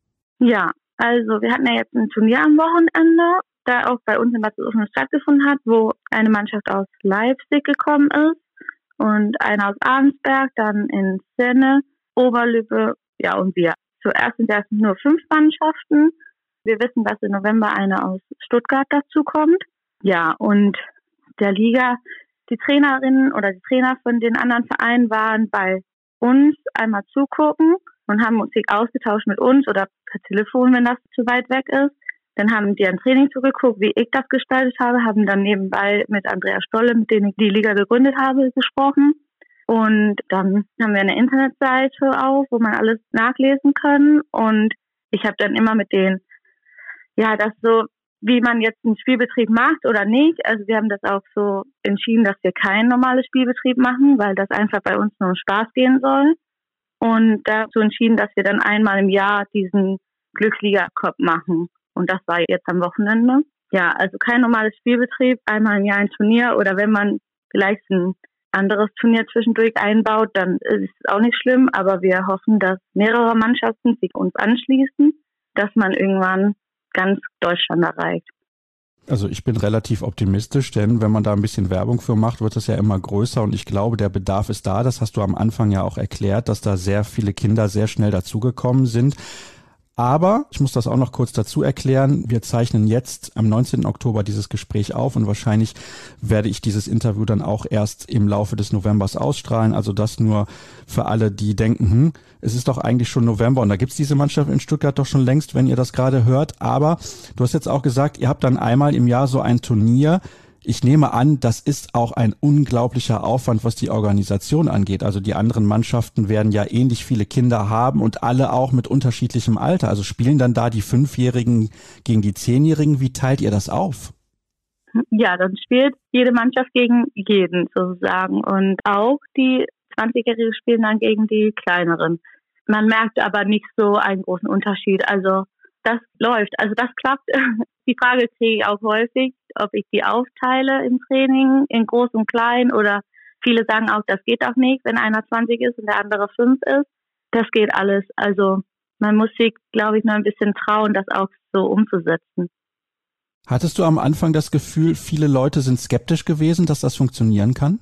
Ja, also wir hatten ja jetzt ein Turnier am Wochenende, da auch bei uns in Bad Salzuflen stattgefunden hat, wo eine Mannschaft aus Leipzig gekommen ist. Und einer aus Arnsberg, dann in Senne, Oberlübbe, ja und wir. Zuerst sind das nur fünf Mannschaften. Wir wissen, dass im November eine aus Stuttgart dazu kommt. Ja, und der Liga, die Trainerinnen oder die Trainer von den anderen Vereinen waren bei uns einmal zugucken und haben uns ausgetauscht mit uns oder per Telefon, wenn das zu weit weg ist. Dann haben die ein Training zugeguckt, wie ich das gestaltet habe, haben dann nebenbei mit Andrea Stolle, mit dem ich die Liga gegründet habe, gesprochen. Und dann haben wir eine Internetseite auf, wo man alles nachlesen kann. Und ich habe dann immer mit denen, ja, das so, wie man jetzt einen Spielbetrieb macht oder nicht. Also wir haben das auch so entschieden, dass wir keinen normalen Spielbetrieb machen, weil das einfach bei uns nur um Spaß gehen soll. Und dazu entschieden, dass wir dann einmal im Jahr diesen Glücksliga-Cup machen. Und das war jetzt am Wochenende. Ja, also kein normales Spielbetrieb, einmal im Jahr ein Turnier oder wenn man vielleicht ein anderes Turnier zwischendurch einbaut, dann ist es auch nicht schlimm. Aber wir hoffen, dass mehrere Mannschaften sich uns anschließen, dass man irgendwann ganz Deutschland erreicht. Also ich bin relativ optimistisch, denn wenn man da ein bisschen Werbung für macht, wird es ja immer größer und ich glaube, der Bedarf ist da. Das hast du am Anfang ja auch erklärt, dass da sehr viele Kinder sehr schnell dazugekommen sind. Aber ich muss das auch noch kurz dazu erklären. Wir zeichnen jetzt am neunzehnten Oktober dieses Gespräch auf und wahrscheinlich werde ich dieses Interview dann auch erst im Laufe des Novembers ausstrahlen. Also das nur für alle, die denken, hm, es ist doch eigentlich schon November und da gibt's diese Mannschaft in Stuttgart doch schon längst, wenn ihr das gerade hört. Aber du hast jetzt auch gesagt, ihr habt dann einmal im Jahr so ein Turnier. Ich nehme an, das ist auch ein unglaublicher Aufwand, was die Organisation angeht. Also die anderen Mannschaften werden ja ähnlich viele Kinder haben und alle auch mit unterschiedlichem Alter. Also spielen dann da die Fünfjährigen gegen die Zehnjährigen. Wie teilt ihr das auf? Ja, dann spielt jede Mannschaft gegen jeden sozusagen. Und auch die zwanzigjährigen spielen dann gegen die kleineren. Man merkt aber nicht so einen großen Unterschied. Also das läuft, also das klappt. Die Frage kriege ich auch häufig, ob ich die aufteile im Training in groß und klein oder viele sagen auch, das geht auch nicht, wenn einer zwanzig ist und der andere fünf ist. Das geht alles. Also man muss sich, glaube ich, nur ein bisschen trauen, das auch so umzusetzen. Hattest du am Anfang das Gefühl, viele Leute sind skeptisch gewesen, dass das funktionieren kann?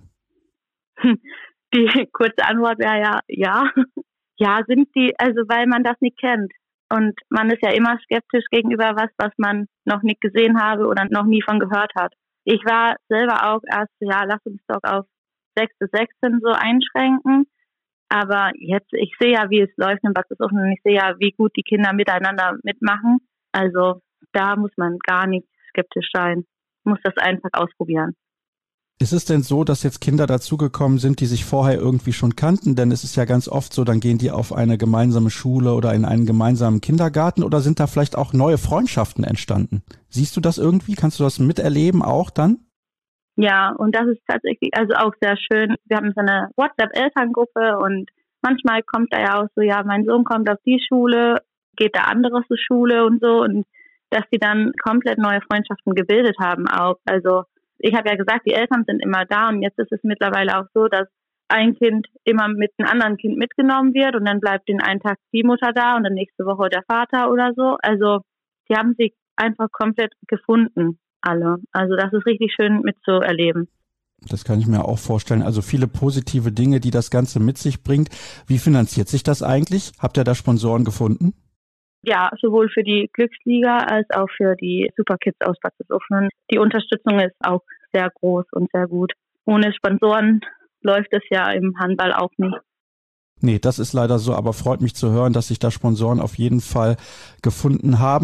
Die kurze Antwort wäre ja, ja. Ja, sind die, also weil man das nicht kennt. Und man ist ja immer skeptisch gegenüber was, was man noch nicht gesehen habe oder noch nie von gehört hat. Ich war selber auch erst, ja, lass uns doch auf sechs bis sechzehn so einschränken. Aber jetzt, ich sehe ja, wie es läuft in Bad Salzuflen und ich sehe ja, wie gut die Kinder miteinander mitmachen. Also da muss man gar nicht skeptisch sein. Man muss das einfach ausprobieren. Ist es denn so, dass jetzt Kinder dazugekommen sind, die sich vorher irgendwie schon kannten? Denn es ist ja ganz oft so, dann gehen die auf eine gemeinsame Schule oder in einen gemeinsamen Kindergarten oder sind da vielleicht auch neue Freundschaften entstanden? Siehst du das irgendwie? Kannst du das miterleben auch dann? Ja, und das ist tatsächlich also auch sehr schön. Wir haben so eine WhatsApp-Elterngruppe und manchmal kommt da ja auch so, ja, mein Sohn kommt auf die Schule, geht der andere zur Schule und so und dass die dann komplett neue Freundschaften gebildet haben auch. Also ich habe ja gesagt, die Eltern sind immer da und jetzt ist es mittlerweile auch so, dass ein Kind immer mit einem anderen Kind mitgenommen wird und dann bleibt den einen Tag die Mutter da und dann nächste Woche der Vater oder so. Also die haben sich einfach komplett gefunden, alle. Also das ist richtig schön mitzuerleben. Das kann ich mir auch vorstellen. Also viele positive Dinge, die das Ganze mit sich bringt. Wie finanziert sich das eigentlich? Habt ihr da Sponsoren gefunden? Ja, sowohl für die Glücksliga als auch für die Superkids aus Bad Salzuflen. Die Unterstützung ist auch sehr groß und sehr gut. Ohne Sponsoren läuft es ja im Handball auch nicht. Nee, das ist leider so, aber freut mich zu hören, dass sich da Sponsoren auf jeden Fall gefunden haben.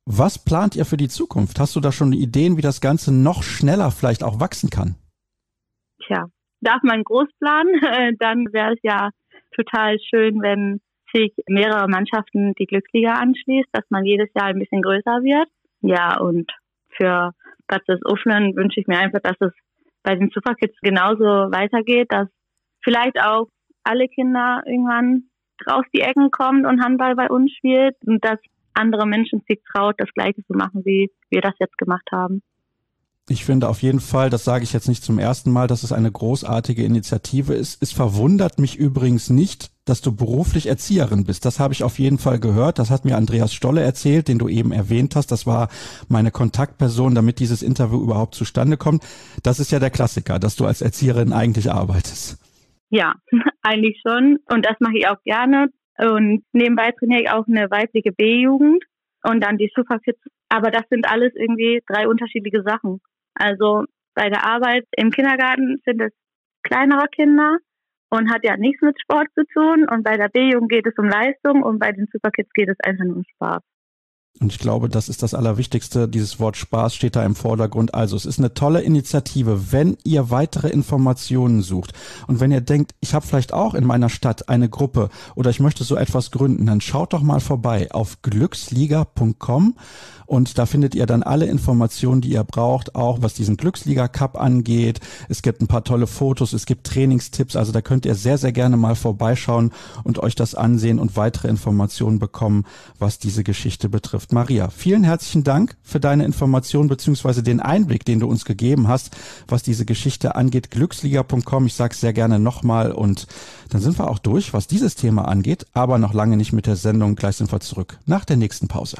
Was plant ihr für die Zukunft? Hast du da schon Ideen, wie das Ganze noch schneller vielleicht auch wachsen kann? Tja, darf man groß planen, dann wäre es ja total schön, wenn sich mehrere Mannschaften die Glücksliga anschließt, dass man jedes Jahr ein bisschen größer wird. Ja, und für Bad Salzuflen wünsche ich mir einfach, dass es bei den Superkids genauso weitergeht, dass vielleicht auch alle Kinder irgendwann raus die Ecken kommen und Handball bei uns spielt und dass andere Menschen sich traut, das Gleiche zu machen, wie wir das jetzt gemacht haben. Ich finde auf jeden Fall, das sage ich jetzt nicht zum ersten Mal, dass es eine großartige Initiative ist. Es verwundert mich übrigens nicht, dass du beruflich Erzieherin bist. Das habe ich auf jeden Fall gehört. Das hat mir Andreas Stolle erzählt, den du eben erwähnt hast. Das war meine Kontaktperson, damit dieses Interview überhaupt zustande kommt. Das ist ja der Klassiker, dass du als Erzieherin eigentlich arbeitest. Ja, eigentlich schon. Und das mache ich auch gerne. Und nebenbei trainiere ich auch eine weibliche B-Jugend und dann die Superkids. Aber das sind alles irgendwie drei unterschiedliche Sachen. Also bei der Arbeit im Kindergarten sind es kleinere Kinder und hat ja nichts mit Sport zu tun. Und bei der B-Jugend geht es um Leistung und bei den Superkids geht es einfach nur um Spaß. Und ich glaube, das ist das Allerwichtigste. Dieses Wort Spaß steht da im Vordergrund. Also es ist eine tolle Initiative, wenn ihr weitere Informationen sucht. Und wenn ihr denkt, ich habe vielleicht auch in meiner Stadt eine Gruppe oder ich möchte so etwas gründen, dann schaut doch mal vorbei auf glücksliga punkt com. Und da findet ihr dann alle Informationen, die ihr braucht, auch was diesen Glücksliga Cup angeht. Es gibt ein paar tolle Fotos, es gibt Trainingstipps. Also da könnt ihr sehr, sehr gerne mal vorbeischauen und euch das ansehen und weitere Informationen bekommen, was diese Geschichte betrifft. Maria, vielen herzlichen Dank für deine Informationen bzw. den Einblick, den du uns gegeben hast, was diese Geschichte angeht. glücksliga punkt com. Ich sage es sehr gerne nochmal und dann sind wir auch durch, was dieses Thema angeht, aber noch lange nicht mit der Sendung. Gleich sind wir zurück nach der nächsten Pause.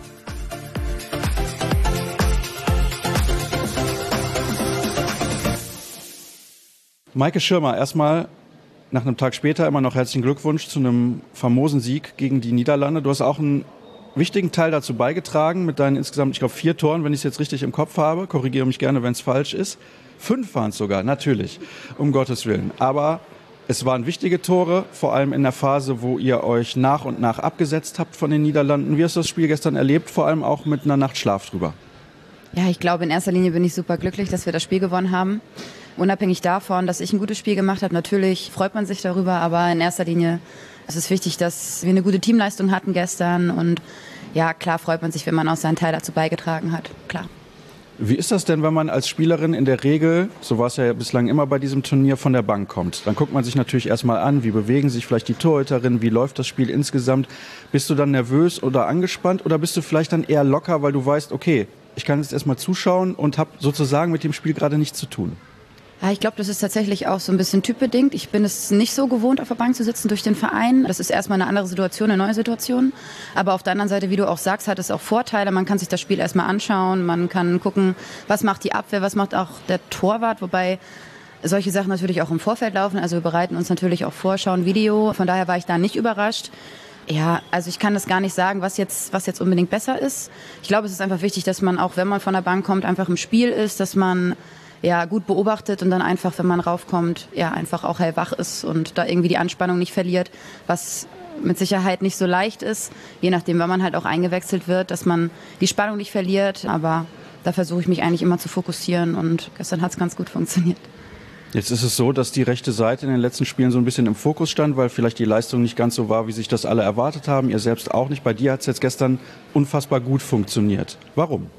Maike Schirmer, erstmal nach einem Tag später immer noch herzlichen Glückwunsch zu einem famosen Sieg gegen die Niederlande. Du hast auch einen wichtigen Teil dazu beigetragen mit deinen insgesamt, ich glaube, vier Toren, wenn ich es jetzt richtig im Kopf habe. Korrigiere mich gerne, wenn es falsch ist. Fünf waren es sogar, natürlich, um Gottes Willen. Aber es waren wichtige Tore, vor allem in der Phase, wo ihr euch nach und nach abgesetzt habt von den Niederlanden. Wie hast du das Spiel gestern erlebt, vor allem auch mit einer Nacht Schlaf drüber? Ja, ich glaube, in erster Linie bin ich super glücklich, dass wir das Spiel gewonnen haben. Unabhängig davon, dass ich ein gutes Spiel gemacht habe, natürlich freut man sich darüber, aber in erster Linie ist es wichtig, dass wir eine gute Teamleistung hatten gestern und ja, klar freut man sich, wenn man auch seinen Teil dazu beigetragen hat, klar. Wie ist das denn, wenn man als Spielerin in der Regel, so war es ja bislang immer bei diesem Turnier, von der Bank kommt? Dann guckt man sich natürlich erstmal an, wie bewegen sich vielleicht die Torhüterinnen, wie läuft das Spiel insgesamt? Bist du dann nervös oder angespannt oder bist du vielleicht dann eher locker, weil du weißt, okay, ich kann jetzt erstmal zuschauen und habe sozusagen mit dem Spiel gerade nichts zu tun? Ja, ich glaube, das ist tatsächlich auch so ein bisschen typbedingt. Ich bin es nicht so gewohnt, auf der Bank zu sitzen durch den Verein. Das ist erstmal eine andere Situation, eine neue Situation. Aber auf der anderen Seite, wie du auch sagst, hat es auch Vorteile. Man kann sich das Spiel erstmal anschauen. Man kann gucken, was macht die Abwehr, was macht auch der Torwart. Wobei solche Sachen natürlich auch im Vorfeld laufen. Also wir bereiten uns natürlich auch vor, schauen Video. Von daher war ich da nicht überrascht. Ja, also ich kann das gar nicht sagen, was jetzt, was jetzt unbedingt besser ist. Ich glaube, es ist einfach wichtig, dass man auch, wenn man von der Bank kommt, einfach im Spiel ist, dass man ja gut beobachtet und dann einfach, wenn man raufkommt, ja einfach auch hellwach ist und da irgendwie die Anspannung nicht verliert, was mit Sicherheit nicht so leicht ist, je nachdem, wann man halt auch eingewechselt wird, dass man die Spannung nicht verliert, aber da versuche ich mich eigentlich immer zu fokussieren und gestern hat es ganz gut funktioniert. Jetzt ist es so, dass die rechte Seite in den letzten Spielen so ein bisschen im Fokus stand, weil vielleicht die Leistung nicht ganz so war, wie sich das alle erwartet haben, ihr selbst auch nicht. Bei dir hat es jetzt gestern unfassbar gut funktioniert. Warum?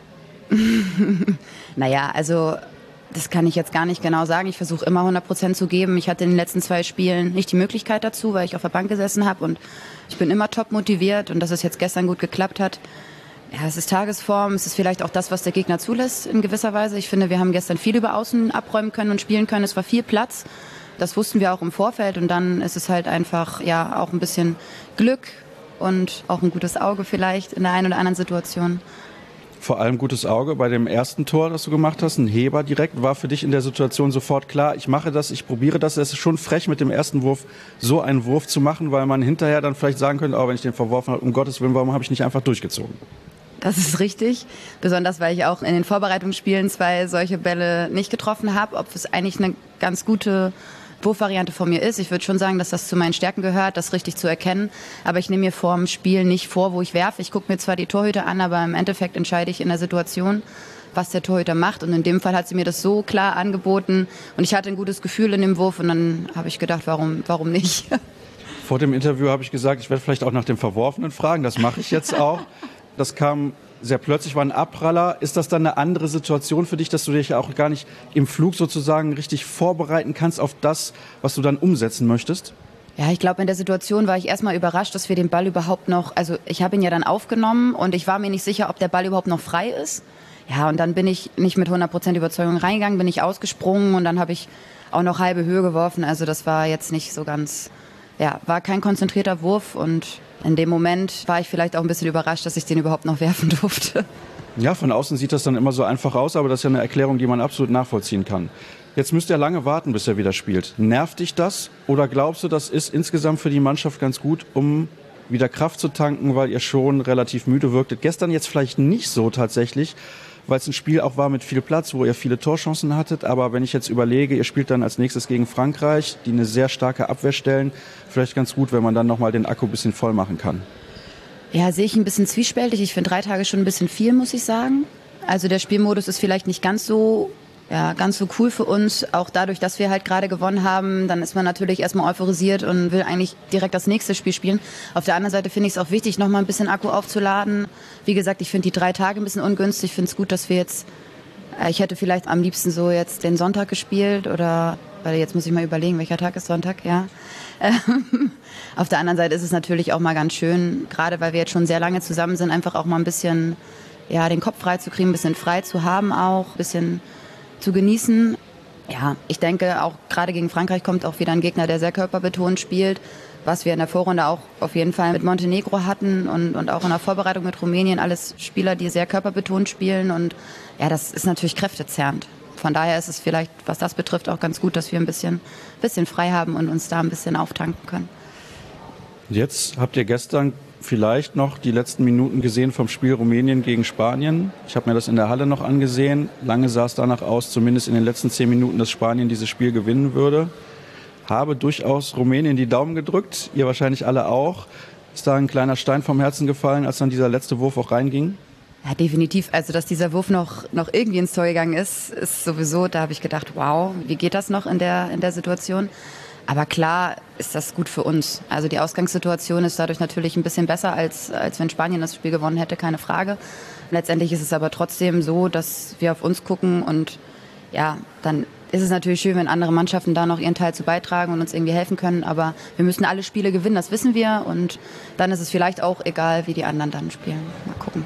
Naja, also das kann ich jetzt gar nicht genau sagen. Ich versuche immer hundert Prozent zu geben. Ich hatte in den letzten zwei Spielen nicht die Möglichkeit dazu, weil ich auf der Bank gesessen habe und ich bin immer top motiviert und dass es jetzt gestern gut geklappt hat. Ja, es ist Tagesform, es ist vielleicht auch das, was der Gegner zulässt in gewisser Weise. Ich finde, wir haben gestern viel über Außen abräumen können und spielen können. Es war viel Platz. Das wussten wir auch im Vorfeld und dann ist es halt einfach ja auch ein bisschen Glück und auch ein gutes Auge vielleicht in der einen oder anderen Situation. Vor allem gutes Auge bei dem ersten Tor, das du gemacht hast, ein Heber direkt, war für dich in der Situation sofort klar, ich mache das, ich probiere das. Es ist schon frech, mit dem ersten Wurf so einen Wurf zu machen, weil man hinterher dann vielleicht sagen könnte, oh, wenn ich den verworfen habe, um Gottes Willen, warum habe ich nicht einfach durchgezogen? Das ist richtig, besonders weil ich auch in den Vorbereitungsspielen zwei solche Bälle nicht getroffen habe, ob es eigentlich eine ganz gute Wurfvariante von mir ist. Ich würde schon sagen, dass das zu meinen Stärken gehört, das richtig zu erkennen. Aber ich nehme mir vor dem Spiel nicht vor, wo ich werfe. Ich gucke mir zwar die Torhüter an, aber im Endeffekt entscheide ich in der Situation, was der Torhüter macht. Und in dem Fall hat sie mir das so klar angeboten. Und ich hatte ein gutes Gefühl in dem Wurf. Und dann habe ich gedacht, warum, warum nicht? Vor dem Interview habe ich gesagt, ich werde vielleicht auch nach dem Verworfenen fragen. Das mache ich jetzt auch. Das kam sehr plötzlich, war ein Abpraller. Ist das dann eine andere Situation für dich, dass du dich auch gar nicht im Flug sozusagen richtig vorbereiten kannst auf das, was du dann umsetzen möchtest? Ja, ich glaube, in der Situation war ich erstmal überrascht, dass wir den Ball überhaupt noch, also ich habe ihn ja dann aufgenommen und ich war mir nicht sicher, ob der Ball überhaupt noch frei ist. Ja, und dann bin ich nicht mit hundert Prozent Überzeugung reingegangen, bin ich ausgesprungen und dann habe ich auch noch halbe Höhe geworfen. Also das war jetzt nicht so ganz, ja, war kein konzentrierter Wurf und in dem Moment war ich vielleicht auch ein bisschen überrascht, dass ich den überhaupt noch werfen durfte. Ja, von außen sieht das dann immer so einfach aus, aber das ist ja eine Erklärung, die man absolut nachvollziehen kann. Jetzt müsst ihr lange warten, bis er wieder spielt. Nervt dich das oder glaubst du, das ist insgesamt für die Mannschaft ganz gut, um wieder Kraft zu tanken, weil ihr schon relativ müde wirktet? Gestern jetzt vielleicht nicht so tatsächlich, weil es ein Spiel auch war mit viel Platz, wo ihr viele Torchancen hattet. Aber wenn ich jetzt überlege, ihr spielt dann als nächstes gegen Frankreich, die eine sehr starke Abwehr stellen, vielleicht ganz gut, wenn man dann nochmal den Akku ein bisschen voll machen kann. Ja, sehe ich ein bisschen zwiespältig. Ich finde drei Tage schon ein bisschen viel, muss ich sagen. Also der Spielmodus ist vielleicht nicht ganz so, ja, ganz so cool für uns. Auch dadurch, dass wir halt gerade gewonnen haben, dann ist man natürlich erstmal euphorisiert und will eigentlich direkt das nächste Spiel spielen. Auf der anderen Seite finde ich es auch wichtig, nochmal ein bisschen Akku aufzuladen. Wie gesagt, ich finde die drei Tage ein bisschen ungünstig. Ich finde es gut, dass wir jetzt, äh, ich hätte vielleicht am liebsten so jetzt den Sonntag gespielt oder, weil jetzt muss ich mal überlegen, welcher Tag ist Sonntag, ja. Ähm, auf der anderen Seite ist es natürlich auch mal ganz schön, gerade weil wir jetzt schon sehr lange zusammen sind, einfach auch mal ein bisschen, ja, den Kopf frei zu kriegen, ein bisschen frei zu haben auch, ein bisschen zu genießen. Ja, ich denke, auch gerade gegen Frankreich kommt auch wieder ein Gegner, der sehr körperbetont spielt, was wir in der Vorrunde auch auf jeden Fall mit Montenegro hatten und, und auch in der Vorbereitung mit Rumänien, alles Spieler, die sehr körperbetont spielen und ja, das ist natürlich kräftezerrend. Von daher ist es vielleicht, was das betrifft, auch ganz gut, dass wir ein bisschen, bisschen frei haben und uns da ein bisschen auftanken können. Jetzt habt ihr gestern vielleicht noch die letzten Minuten gesehen vom Spiel Rumänien gegen Spanien. Ich habe mir das in der Halle noch angesehen. Lange sah es danach aus, zumindest in den letzten zehn Minuten, dass Spanien dieses Spiel gewinnen würde. Habe durchaus Rumänien die Daumen gedrückt, ihr wahrscheinlich alle auch. Ist da ein kleiner Stein vom Herzen gefallen, als dann dieser letzte Wurf auch reinging? Ja, definitiv. Also, dass dieser Wurf noch, noch irgendwie ins Tor gegangen ist, ist sowieso, da habe ich gedacht, wow, wie geht das noch in der, in der Situation? Aber klar ist das gut für uns. Also die Ausgangssituation ist dadurch natürlich ein bisschen besser, als, als wenn Spanien das Spiel gewonnen hätte, keine Frage. Letztendlich ist es aber trotzdem so, dass wir auf uns gucken und ja, dann ist es natürlich schön, wenn andere Mannschaften da noch ihren Teil zu beitragen und uns irgendwie helfen können. Aber wir müssen alle Spiele gewinnen, das wissen wir. Und dann ist es vielleicht auch egal, wie die anderen dann spielen. Mal gucken.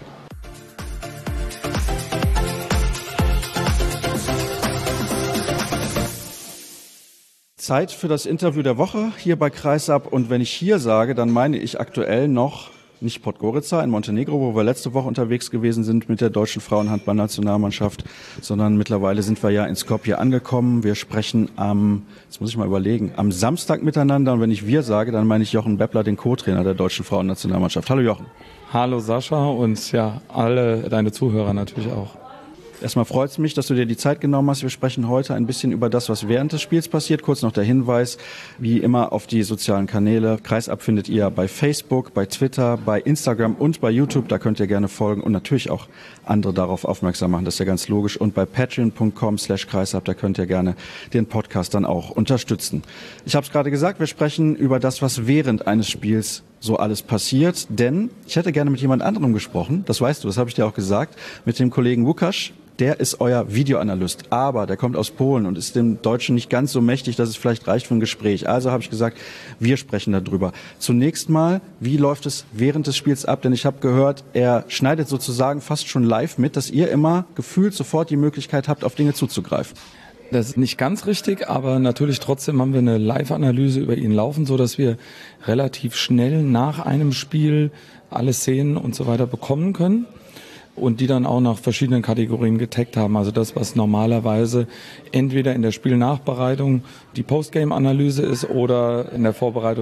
Zeit für das Interview der Woche hier bei Kreisab. Und wenn ich hier sage, dann meine ich aktuell noch nicht Podgorica in Montenegro, wo wir letzte Woche unterwegs gewesen sind mit der deutschen Frauenhandballnationalmannschaft, sondern mittlerweile sind wir ja in Skopje angekommen. Wir sprechen am, jetzt muss ich mal überlegen, am Samstag miteinander. Und wenn ich wir sage, dann meine ich Jochen Beppler, den Co-Trainer der deutschen Frauennationalmannschaft. Hallo Jochen. Hallo Sascha und ja, alle deine Zuhörer natürlich auch. Erstmal freut es mich, dass du dir die Zeit genommen hast. Wir sprechen heute ein bisschen über das, was während des Spiels passiert. Kurz noch der Hinweis, wie immer auf die sozialen Kanäle. Kreisab findet ihr bei Facebook, bei Twitter, bei Instagram und bei YouTube. Da könnt ihr gerne folgen und natürlich auch andere darauf aufmerksam machen. Das ist ja ganz logisch. Und bei patreon punkt com slash kreisab, da könnt ihr gerne den Podcast dann auch unterstützen. Ich habe es gerade gesagt, wir sprechen über das, was während eines Spiels so alles passiert. Denn ich hätte gerne mit jemand anderem gesprochen. Das weißt du, das habe ich dir auch gesagt. Mit dem Kollegen Łukasz. Der ist euer Videoanalyst, aber der kommt aus Polen und ist dem Deutschen nicht ganz so mächtig, dass es vielleicht reicht für ein Gespräch. Also habe ich gesagt, wir sprechen darüber. Zunächst mal, wie läuft es während des Spiels ab? Denn ich habe gehört, er schneidet sozusagen fast schon live mit, dass ihr immer gefühlt sofort die Möglichkeit habt, auf Dinge zuzugreifen. Das ist nicht ganz richtig, aber natürlich trotzdem haben wir eine Live-Analyse über ihn laufen, so dass wir relativ schnell nach einem Spiel alle Szenen und so weiter bekommen können. Und die dann auch nach verschiedenen Kategorien getaggt haben. Also das, was normalerweise entweder in der Spielnachbereitung die Postgame-Analyse ist oder in der Vorbereitung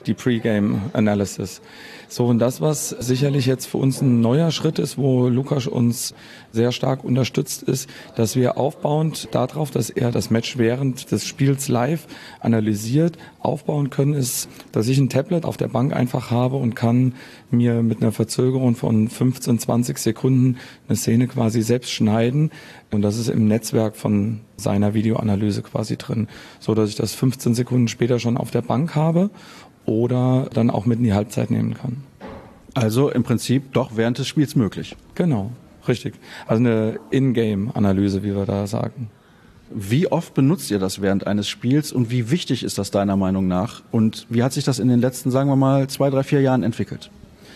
die Pre-Game Analysis. So, und das, was sicherlich jetzt für uns ein neuer Schritt ist, wo Lukas uns sehr stark unterstützt, ist, dass wir aufbauend darauf, dass er das Match während des Spiels live analysiert, aufbauen können, ist, dass ich ein Tablet auf der Bank einfach habe und kann mir mit einer Verzögerung von fünfzehn, zwanzig Sekunden eine Szene quasi selbst schneiden. Und das ist im Netzwerk von seiner Videoanalyse quasi drin, so dass ich das fünfzehn Sekunden später schon auf der Bank habe oder dann auch mit in die Halbzeit nehmen kann. Also im Prinzip doch während des Spiels möglich. Genau, richtig. Also eine In-Game-Analyse, wie wir da sagen. Wie oft benutzt ihr das während eines Spiels und wie wichtig ist das deiner Meinung nach? Und wie hat sich das in den letzten, sagen wir mal, zwei, drei, vier Jahren entwickelt?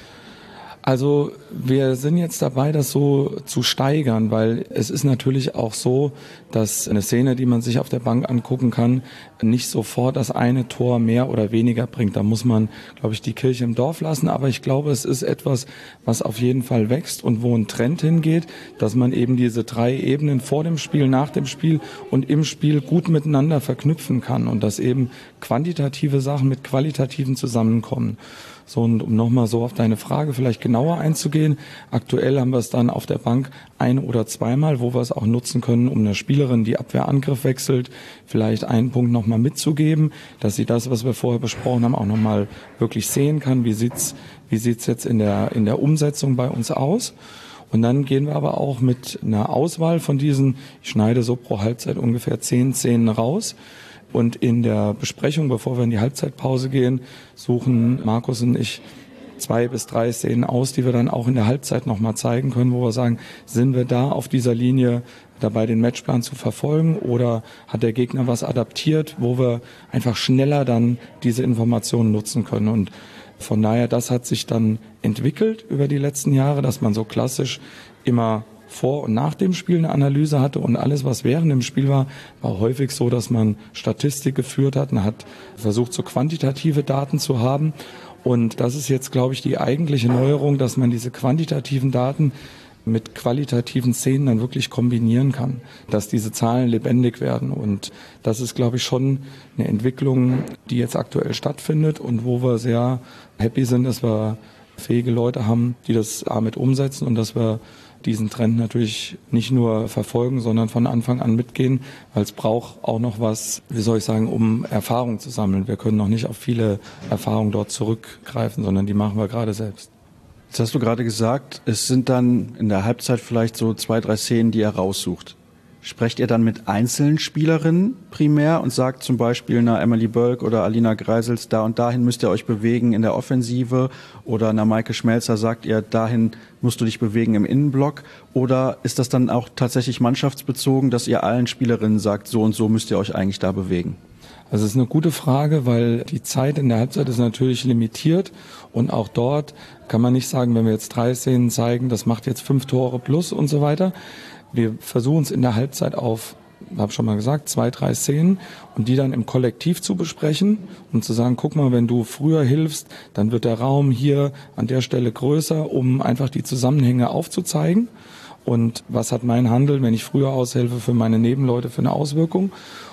Also wir sind jetzt dabei, das so zu steigern, weil es ist natürlich auch so, dass eine Szene, die man sich auf der Bank angucken kann, nicht sofort das eine Tor mehr oder weniger bringt. Da muss man, glaube ich, die Kirche im Dorf lassen. Aber ich glaube, es ist etwas, was auf jeden Fall wächst und wo ein Trend hingeht, dass man eben diese drei Ebenen vor dem Spiel, nach dem Spiel und im Spiel gut miteinander verknüpfen kann und dass eben quantitative Sachen mit qualitativen zusammenkommen. So, und um nochmal so auf deine Frage vielleicht genauer einzugehen, aktuell haben wir es dann auf der Bank ein- oder zweimal, wo wir es auch nutzen können, um einer Spielerin, die Abwehrangriff wechselt, vielleicht einen Punkt nochmal mitzugeben, dass sie das, was wir vorher besprochen haben, auch nochmal wirklich sehen kann, wie sieht's, wie sieht's jetzt in der, in der Umsetzung bei uns aus. Und dann gehen wir aber auch mit einer Auswahl von diesen, ich schneide so pro Halbzeit ungefähr zehn Szenen raus. Und in der Besprechung, bevor wir in die Halbzeitpause gehen, suchen Markus und ich zwei bis drei Szenen aus, die wir dann auch in der Halbzeit nochmal zeigen können, wo wir sagen, sind wir da auf dieser Linie dabei, den Matchplan zu verfolgen oder hat der Gegner was adaptiert, wo wir einfach schneller dann diese Informationen nutzen können. Und von daher, das hat sich dann entwickelt über die letzten Jahre, dass man so klassisch immer vor und nach dem Spiel eine Analyse hatte und alles, was während dem Spiel war, war häufig so, dass man Statistik geführt hat und hat versucht, so quantitative Daten zu haben. Und das ist jetzt, glaube ich, die eigentliche Neuerung, dass man diese quantitativen Daten mit qualitativen Szenen dann wirklich kombinieren kann, dass diese Zahlen lebendig werden. Und das ist, glaube ich, schon eine Entwicklung, die jetzt aktuell stattfindet und wo wir sehr happy sind, dass wir fähige Leute haben, die das damit umsetzen und dass wir diesen Trend natürlich nicht nur verfolgen, sondern von Anfang an mitgehen, weil es braucht auch noch was, wie soll ich sagen, um Erfahrung zu sammeln. Wir können noch nicht auf viele Erfahrungen dort zurückgreifen, sondern die machen wir gerade selbst. Jetzt hast du gerade gesagt, es sind dann in der Halbzeit vielleicht so zwei, drei Szenen, die ihr raussucht. Sprecht ihr dann mit einzelnen Spielerinnen primär und sagt zum Beispiel einer Emily Bölk oder Alina Greisels, da und dahin müsst ihr euch bewegen in der Offensive, oder einer Maike Schmelzer sagt ihr, dahin musst du dich bewegen im Innenblock, oder ist das dann auch tatsächlich mannschaftsbezogen, dass ihr allen Spielerinnen sagt, so und so müsst ihr euch eigentlich da bewegen? Also es ist eine gute Frage, weil die Zeit in der Halbzeit ist natürlich limitiert und auch dort kann man nicht sagen, wenn wir jetzt drei Szenen zeigen, das macht jetzt fünf Tore plus und so weiter. Wir versuchen es in der Halbzeit auf, habe schon mal gesagt, zwei, drei Szenen und die dann im Kollektiv zu besprechen und zu sagen, guck mal, wenn du früher hilfst, dann wird der Raum hier an der Stelle größer, um einfach die Zusammenhänge aufzuzeigen. Und was hat mein Handeln, wenn ich früher aushelfe, für meine Nebenleute für eine Auswirkung?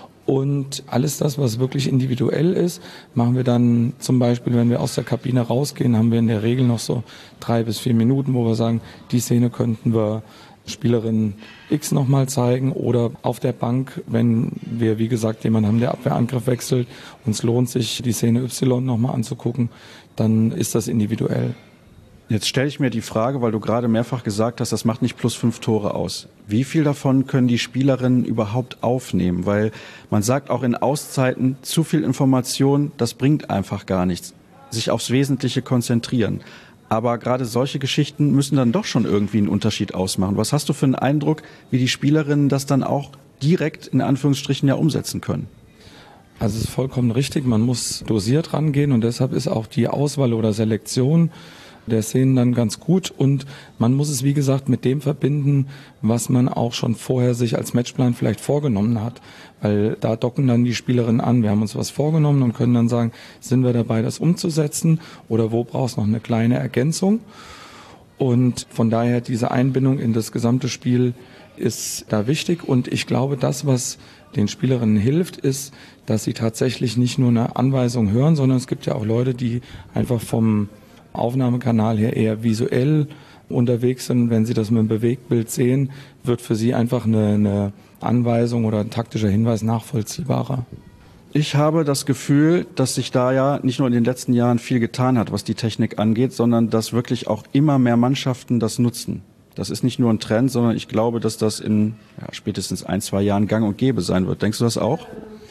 Und alles das, was wirklich individuell ist, machen wir dann zum Beispiel, wenn wir aus der Kabine rausgehen, haben wir in der Regel noch so drei bis vier Minuten, wo wir sagen, die Szene könnten wir Spielerin X nochmal zeigen oder auf der Bank, wenn wir, wie gesagt, jemanden haben, der Abwehrangriff wechselt, uns lohnt sich, die Szene Y nochmal anzugucken, dann ist das individuell. Jetzt stelle ich mir die Frage, weil du gerade mehrfach gesagt hast, das macht nicht plus fünf Tore aus. Wie viel davon können die Spielerinnen überhaupt aufnehmen? Weil man sagt auch in Auszeiten, zu viel Information, das bringt einfach gar nichts. Sich aufs Wesentliche konzentrieren. Aber gerade solche Geschichten müssen dann doch schon irgendwie einen Unterschied ausmachen. Was hast du für einen Eindruck, wie die Spielerinnen das dann auch direkt in Anführungsstrichen ja umsetzen können? Also es ist vollkommen richtig, man muss dosiert rangehen und deshalb ist auch die Auswahl oder Selektion der Szenen dann ganz gut und man muss es, wie gesagt, mit dem verbinden, was man auch schon vorher sich als Matchplan vielleicht vorgenommen hat, weil da docken dann die Spielerinnen an, wir haben uns was vorgenommen und können dann sagen, sind wir dabei, das umzusetzen oder wo brauchst du noch eine kleine Ergänzung? Und von daher diese Einbindung in das gesamte Spiel ist da wichtig. Und ich glaube, das, was den Spielerinnen hilft, ist, dass sie tatsächlich nicht nur eine Anweisung hören, sondern es gibt ja auch Leute, die einfach vom Aufnahmekanal her eher visuell unterwegs sind. Wenn sie das mit dem Bewegtbild sehen, wird für sie einfach eine, eine Anweisung oder ein taktischer Hinweis nachvollziehbarer. Ich habe das Gefühl, dass sich da ja nicht nur in den letzten Jahren viel getan hat, was die Technik angeht, sondern dass wirklich auch immer mehr Mannschaften das nutzen. Das ist nicht nur ein Trend, sondern ich glaube, dass das in ja, spätestens ein, zwei Jahren gang und gäbe sein wird. Denkst du das auch?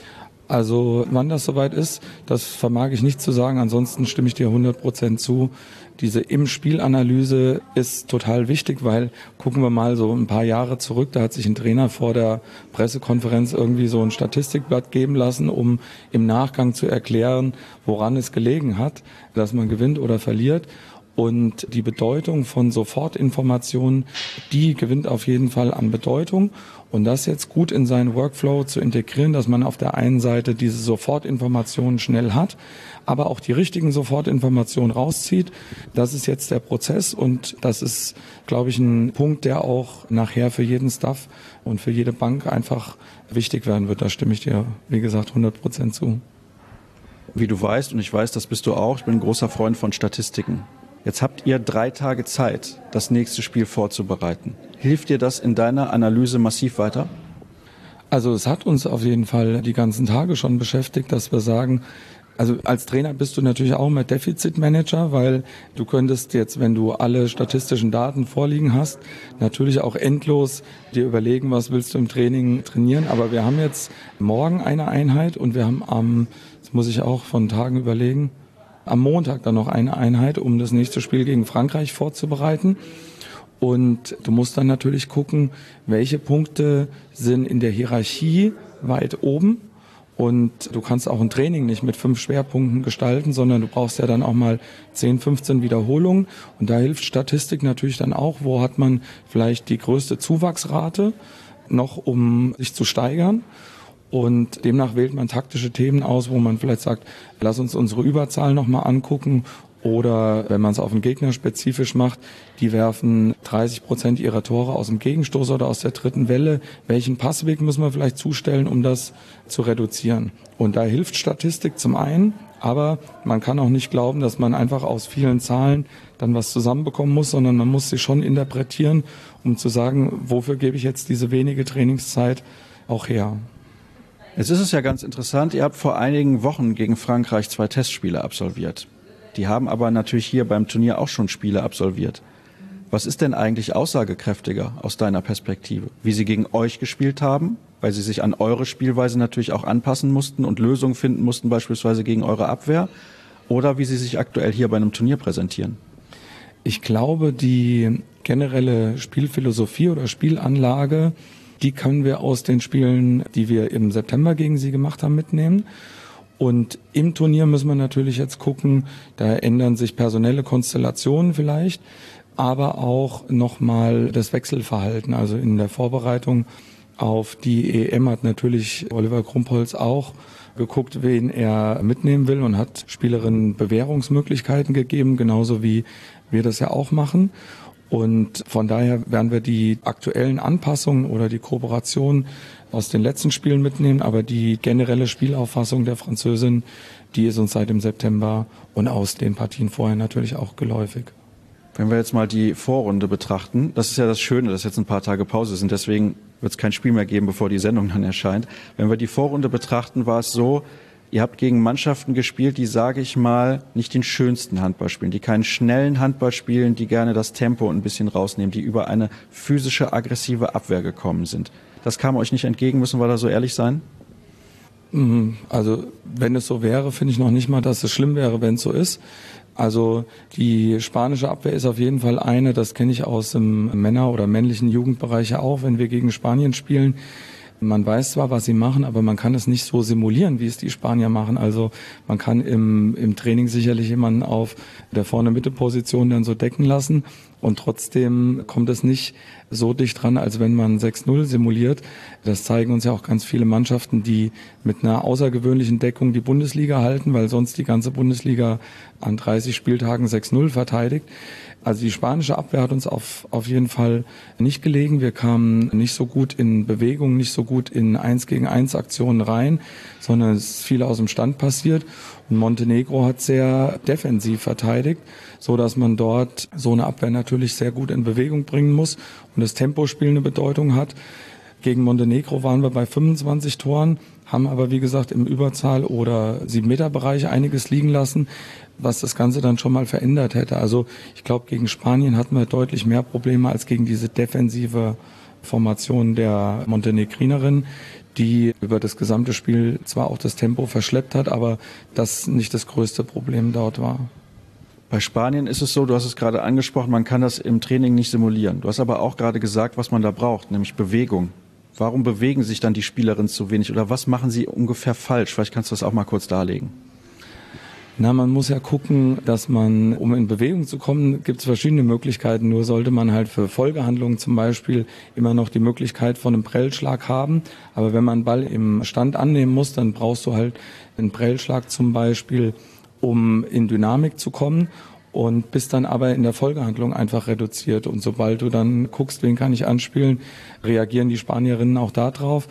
Also wann das soweit ist, das vermag ich nicht zu sagen. Ansonsten stimme ich dir hundert Prozent zu. Diese Im-Spiel-Analyse ist total wichtig, weil gucken wir mal so ein paar Jahre zurück, da hat sich ein Trainer vor der Pressekonferenz irgendwie so ein Statistikblatt geben lassen, um im Nachgang zu erklären, woran es gelegen hat, dass man gewinnt oder verliert. Und die Bedeutung von Sofortinformationen, die gewinnt auf jeden Fall an Bedeutung. Und das jetzt gut in seinen Workflow zu integrieren, dass man auf der einen Seite diese Sofortinformationen schnell hat, aber auch die richtigen Sofortinformationen rauszieht. Das ist jetzt der Prozess und das ist, glaube ich, ein Punkt, der auch nachher für jeden Staff und für jede Bank einfach wichtig werden wird. Da stimme ich dir, wie gesagt, hundert Prozent zu. Wie du weißt, und ich weiß, das bist du auch, ich bin ein großer Freund von Statistiken. Jetzt habt ihr drei Tage Zeit, das nächste Spiel vorzubereiten. Hilft dir das in deiner Analyse massiv weiter? Also es hat uns auf jeden Fall die ganzen Tage schon beschäftigt, dass wir sagen, also als Trainer bist du natürlich auch immer Defizitmanager, weil du könntest jetzt, wenn du alle statistischen Daten vorliegen hast, natürlich auch endlos dir überlegen, was willst du im Training trainieren. Aber wir haben jetzt morgen eine Einheit und wir haben am, das muss ich auch von Tagen überlegen, am Montag dann noch eine Einheit, um das nächste Spiel gegen Frankreich vorzubereiten. Und du musst dann natürlich gucken, welche Punkte sind in der Hierarchie weit oben. Und du kannst auch ein Training nicht mit fünf Schwerpunkten gestalten, sondern du brauchst ja dann auch mal zehn, fünfzehn Wiederholungen. Und da hilft Statistik natürlich dann auch, wo hat man vielleicht die größte Zuwachsrate noch, um sich zu steigern. Und demnach wählt man taktische Themen aus, wo man vielleicht sagt, lass uns unsere Überzahl nochmal angucken. Oder wenn man es auf den Gegner spezifisch macht, die werfen dreißig Prozent ihrer Tore aus dem Gegenstoß oder aus der dritten Welle. Welchen Passweg müssen wir vielleicht zustellen, um das zu reduzieren? Und da hilft Statistik zum einen, aber man kann auch nicht glauben, dass man einfach aus vielen Zahlen dann was zusammenbekommen muss, sondern man muss sie schon interpretieren, um zu sagen, wofür gebe ich jetzt diese wenige Trainingszeit auch her? Jetzt ist es ja ganz interessant, ihr habt vor einigen Wochen gegen Frankreich zwei Testspiele absolviert. Die haben aber natürlich hier beim Turnier auch schon Spiele absolviert. Was ist denn eigentlich aussagekräftiger aus deiner Perspektive? Wie sie gegen euch gespielt haben, weil sie sich an eure Spielweise natürlich auch anpassen mussten und Lösungen finden mussten, beispielsweise gegen eure Abwehr, oder wie sie sich aktuell hier bei einem Turnier präsentieren? Ich glaube, die generelle Spielphilosophie oder Spielanlage, die können wir aus den Spielen, die wir im September gegen sie gemacht haben, mitnehmen. Und im Turnier müssen wir natürlich jetzt gucken, da ändern sich personelle Konstellationen vielleicht, aber auch nochmal das Wechselverhalten. Also in der Vorbereitung auf die E M hat natürlich Oliver Krumpholz auch geguckt, wen er mitnehmen will und hat Spielerinnen Bewährungsmöglichkeiten gegeben, genauso wie wir das ja auch machen. Und von daher werden wir die aktuellen Anpassungen oder die Kooperation aus den letzten Spielen mitnehmen, aber die generelle Spielauffassung der Französin, die ist uns seit dem September und aus den Partien vorher natürlich auch geläufig. Wenn wir jetzt mal die Vorrunde betrachten, das ist ja das Schöne, dass jetzt ein paar Tage Pause sind, deswegen wird es kein Spiel mehr geben, bevor die Sendung dann erscheint. Wenn wir die Vorrunde betrachten, war es so, ihr habt gegen Mannschaften gespielt, die, sage ich mal, nicht den schönsten Handball spielen, die keinen schnellen Handball spielen, die gerne das Tempo ein bisschen rausnehmen, die über eine physische, aggressive Abwehr gekommen sind. Das kam euch nicht entgegen, müssen wir da so ehrlich sein? Also wenn es so wäre, finde ich noch nicht mal, dass es schlimm wäre, wenn es so ist. Also die spanische Abwehr ist auf jeden Fall eine, das kenne ich aus dem Männer- oder männlichen Jugendbereich ja auch, wenn wir gegen Spanien spielen. Man weiß zwar, was sie machen, aber man kann es nicht so simulieren, wie es die Spanier machen. Also man kann im, im Training sicherlich jemanden auf der Vorne-Mitte-Position dann so decken lassen. und trotzdem kommt es nicht so dicht dran, als wenn man sechs null simuliert. Das zeigen uns ja auch ganz viele Mannschaften, die mit einer außergewöhnlichen Deckung die Bundesliga halten, weil sonst die ganze Bundesliga an dreißig Spieltagen sechs null verteidigt. Also die spanische Abwehr hat uns auf, auf jeden Fall nicht gelegen. Wir kamen nicht so gut in Bewegung, nicht so gut in eins gegen eins Aktionen rein, sondern es ist viel aus dem Stand passiert. Und Montenegro hat sehr defensiv verteidigt, so dass man dort so eine Abwehr natürlich sehr gut in Bewegung bringen muss und das Tempospiel eine Bedeutung hat. Gegen Montenegro waren wir bei fünfundzwanzig Toren, haben aber wie gesagt im Überzahl- oder sieben Meter Bereich einiges liegen lassen, was das Ganze dann schon mal verändert hätte. Also ich glaube, gegen Spanien hatten wir deutlich mehr Probleme als gegen diese defensive Formation der Montenegrinerin, die über das gesamte Spiel zwar auch das Tempo verschleppt hat, aber das nicht das größte Problem dort war. Bei Spanien ist es so, du hast es gerade angesprochen, man kann das im Training nicht simulieren. Du hast aber auch gerade gesagt, was man da braucht, nämlich Bewegung. Warum bewegen sich dann die Spielerinnen zu wenig oder was machen sie ungefähr falsch? Vielleicht kannst du das auch mal kurz darlegen. Na, man muss ja gucken, dass man, um in Bewegung zu kommen, gibt es verschiedene Möglichkeiten. Nur sollte man halt für Folgehandlungen zum Beispiel immer noch die Möglichkeit von einem Prellschlag haben. Aber wenn man einen Ball im Stand annehmen muss, dann brauchst du halt einen Prellschlag zum Beispiel, um in Dynamik zu kommen. Und bist dann aber in der Folgehandlung einfach reduziert. Und sobald du dann guckst, wen kann ich anspielen, reagieren die Spanierinnen auch da drauf.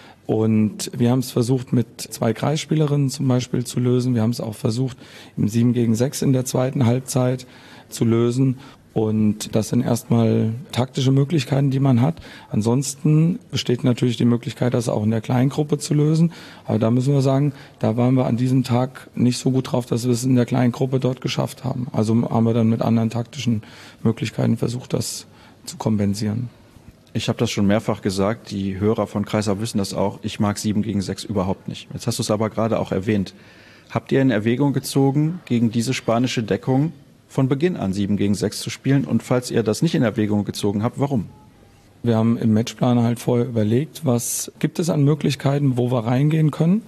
Und wir haben es versucht, mit zwei Kreisspielerinnen zum Beispiel zu lösen. Wir haben es auch versucht, im sieben gegen sechs in der zweiten Halbzeit zu lösen. Und das sind erstmal taktische Möglichkeiten, die man hat. Ansonsten besteht natürlich die Möglichkeit, das auch in der Kleingruppe zu lösen. Aber da müssen wir sagen, da waren wir an diesem Tag nicht so gut drauf, dass wir es in der Kleingruppe dort geschafft haben. Also haben wir dann mit anderen taktischen Möglichkeiten versucht, das zu kompensieren. Ich habe das schon mehrfach gesagt, die Hörer von Kreisab wissen das auch, ich mag sieben gegen sechs überhaupt nicht. Jetzt hast du es aber gerade auch erwähnt. Habt ihr in Erwägung gezogen, gegen diese spanische Deckung von Beginn an sieben gegen sechs zu spielen? Und falls ihr das nicht in Erwägung gezogen habt, warum? Wir haben im Matchplan halt vorher überlegt, was gibt es an Möglichkeiten, wo wir reingehen können.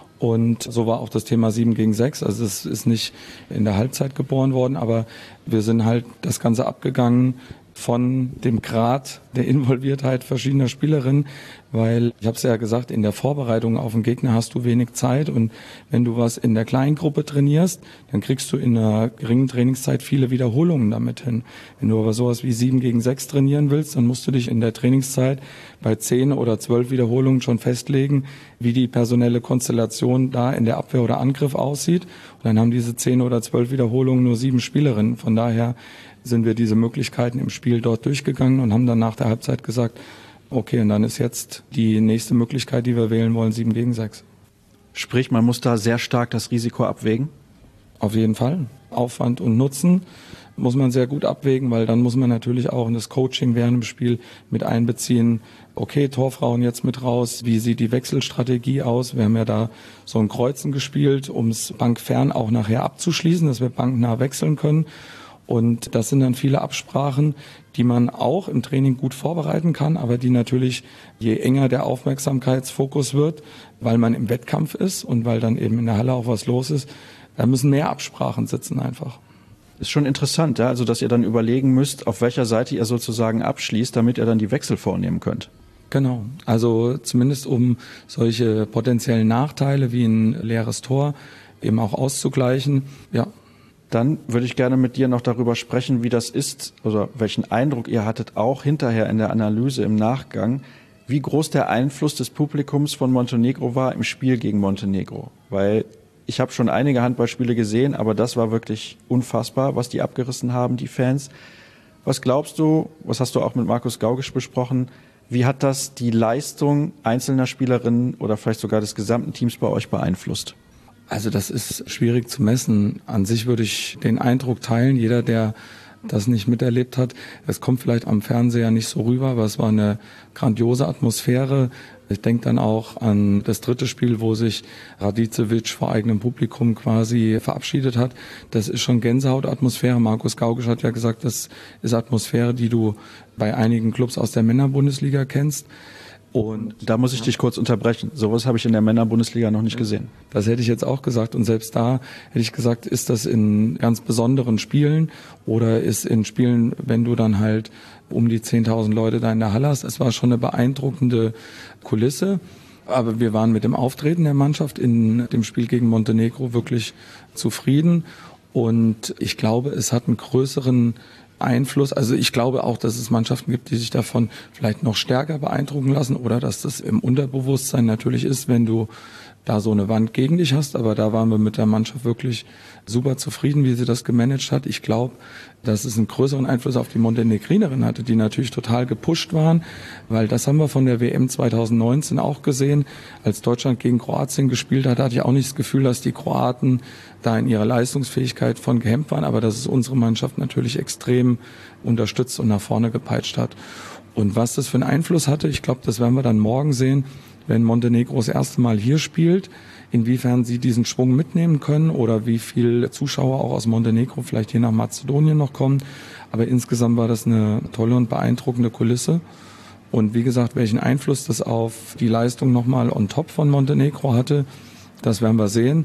Und so war auch das Thema sieben gegen sechs. Also es ist nicht in der Halbzeit geboren worden, aber wir sind halt das Ganze abgegangen von dem Grad der Involviertheit verschiedener Spielerinnen, weil, ich habe es ja gesagt, in der Vorbereitung auf den Gegner hast du wenig Zeit und wenn du was in der Kleingruppe trainierst, dann kriegst du in einer geringen Trainingszeit viele Wiederholungen damit hin. Wenn du aber sowas wie sieben gegen sechs trainieren willst, dann musst du dich in der Trainingszeit bei zehn oder zwölf Wiederholungen schon festlegen, wie die personelle Konstellation da in der Abwehr oder Angriff aussieht. Und dann haben diese zehn oder zwölf Wiederholungen nur sieben Spielerinnen. Von daher sind wir diese Möglichkeiten im Spiel dort durchgegangen und haben dann nach der Halbzeit gesagt, okay, und dann ist jetzt die nächste Möglichkeit, die wir wählen wollen, sieben gegen sechs. Sprich, man muss da sehr stark das Risiko abwägen? Auf jeden Fall. Aufwand und Nutzen muss man sehr gut abwägen, weil dann muss man natürlich auch in das Coaching während dem Spiel mit einbeziehen. Okay, Torfrauen jetzt mit raus. Wie sieht die Wechselstrategie aus? Wir haben ja da so ein Kreuzen gespielt, um es bankfern auch nachher abzuschließen, dass wir banknah wechseln können. Und das sind dann viele Absprachen, die man auch im Training gut vorbereiten kann, aber die natürlich, je enger der Aufmerksamkeitsfokus wird, weil man im Wettkampf ist und weil dann eben in der Halle auch was los ist, da müssen mehr Absprachen sitzen einfach. Ist schon interessant, ja? Also dass ihr dann überlegen müsst, auf welcher Seite ihr sozusagen abschließt, damit ihr dann die Wechsel vornehmen könnt. Genau, also zumindest um solche potenziellen Nachteile wie ein leeres Tor eben auch auszugleichen, ja. Dann würde ich gerne mit dir noch darüber sprechen, wie das ist, oder welchen Eindruck ihr hattet, auch hinterher in der Analyse im Nachgang, wie groß der Einfluss des Publikums von Montenegro war im Spiel gegen Montenegro. Weil ich habe schon einige Handballspiele gesehen, aber das war wirklich unfassbar, was die abgerissen haben, die Fans. Was glaubst du, was hast du auch mit Markus Gaugisch besprochen, wie hat das die Leistung einzelner Spielerinnen oder vielleicht sogar des gesamten Teams bei euch beeinflusst? Also das ist schwierig zu messen. An sich würde ich den Eindruck teilen, jeder, der das nicht miterlebt hat, es kommt vielleicht am Fernseher nicht so rüber, aber es war eine grandiose Atmosphäre. Ich denke dann auch an das dritte Spiel, wo sich Radicevic vor eigenem Publikum quasi verabschiedet hat. Das ist schon Gänsehautatmosphäre. Markus Gaugisch hat ja gesagt, das ist Atmosphäre, die du bei einigen Clubs aus der Männerbundesliga kennst. Und da muss ich dich kurz unterbrechen. Sowas habe ich in der Männerbundesliga noch nicht gesehen. Das hätte ich jetzt auch gesagt. Und selbst da hätte ich gesagt, ist das in ganz besonderen Spielen oder ist in Spielen, wenn du dann halt um die zehntausend Leute da in der Halle hast. Es war schon eine beeindruckende Kulisse. Aber wir waren mit dem Auftreten der Mannschaft in dem Spiel gegen Montenegro wirklich zufrieden. Und ich glaube, es hat einen größeren Einfluss. Also ich glaube auch, dass es Mannschaften gibt, die sich davon vielleicht noch stärker beeindrucken lassen oder dass das im Unterbewusstsein natürlich ist, wenn du da so eine Wand gegen dich hast. Aber da waren wir mit der Mannschaft wirklich super zufrieden, wie sie das gemanagt hat. Ich glaube, dass es einen größeren Einfluss auf die Montenegrinerinnen hatte, die natürlich total gepusht waren, weil das haben wir von der W M zwanzig neunzehn auch gesehen. Als Deutschland gegen Kroatien gespielt hat, hatte ich auch nicht das Gefühl, dass die Kroaten da in ihrer Leistungsfähigkeit von gehemmt waren, aber dass es unsere Mannschaft natürlich extrem unterstützt und nach vorne gepeitscht hat. Und was das für einen Einfluss hatte, ich glaube, das werden wir dann morgen sehen, wenn Montenegro das erste Mal hier spielt, inwiefern sie diesen Schwung mitnehmen können oder wie viele Zuschauer auch aus Montenegro vielleicht hier nach Mazedonien noch kommen. Aber insgesamt war das eine tolle und beeindruckende Kulisse. Und wie gesagt, welchen Einfluss das auf die Leistung nochmal on top von Montenegro hatte, das werden wir sehen.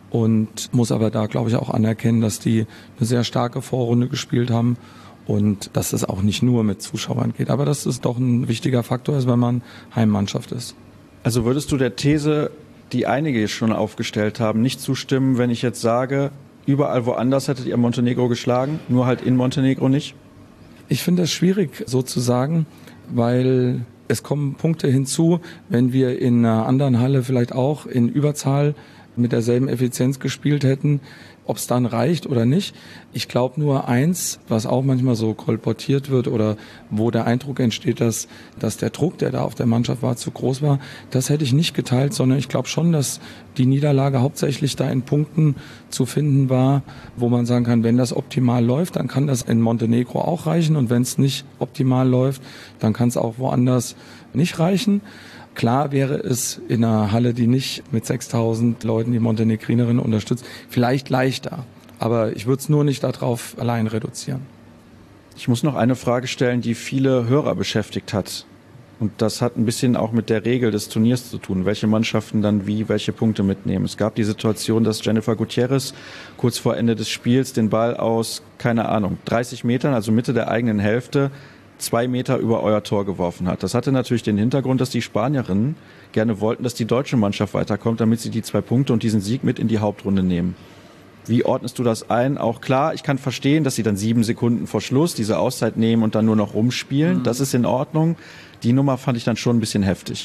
Und muss aber da, glaube ich, auch anerkennen, dass die eine sehr starke Vorrunde gespielt haben und dass es auch nicht nur mit Zuschauern geht. Aber dass es doch ein wichtiger Faktor ist, wenn man Heimmannschaft ist. Also würdest du der These, die einige schon aufgestellt haben, nicht zustimmen, wenn ich jetzt sage, überall woanders hättet ihr Montenegro geschlagen, nur halt in Montenegro nicht? Ich finde das schwierig so zu sagen, weil es kommen Punkte hinzu, wenn wir in einer anderen Halle vielleicht auch in Überzahl mit derselben Effizienz gespielt hätten, ob es dann reicht oder nicht. Ich glaube nur eins, was auch manchmal so kolportiert wird oder wo der Eindruck entsteht, dass, dass der Druck, der da auf der Mannschaft war, zu groß war, das hätte ich nicht geteilt, sondern ich glaube schon, dass die Niederlage hauptsächlich da in Punkten zu finden war, wo man sagen kann, wenn das optimal läuft, dann kann das in Montenegro auch reichen und wenn es nicht optimal läuft, dann kann es auch woanders nicht reichen. Klar wäre es in einer Halle, die nicht mit sechstausend Leuten die Montenegrinerinnen unterstützt, vielleicht leichter. Aber ich würde es nur nicht darauf allein reduzieren. Ich muss noch eine Frage stellen, die viele Hörer beschäftigt hat. Und das hat ein bisschen auch mit der Regel des Turniers zu tun, welche Mannschaften dann wie welche Punkte mitnehmen. Es gab die Situation, dass Jennifer Gutierrez kurz vor Ende des Spiels den Ball aus, keine Ahnung, dreißig Metern, also Mitte der eigenen Hälfte, zwei Meter über euer Tor geworfen hat. Das hatte natürlich den Hintergrund, dass die Spanierinnen gerne wollten, dass die deutsche Mannschaft weiterkommt, damit sie die zwei Punkte und diesen Sieg mit in die Hauptrunde nehmen. Wie ordnest du das ein? Auch klar, ich kann verstehen, dass sie dann sieben Sekunden vor Schluss diese Auszeit nehmen und dann nur noch rumspielen. Mhm. Das ist in Ordnung. Die Nummer fand ich dann schon ein bisschen heftig.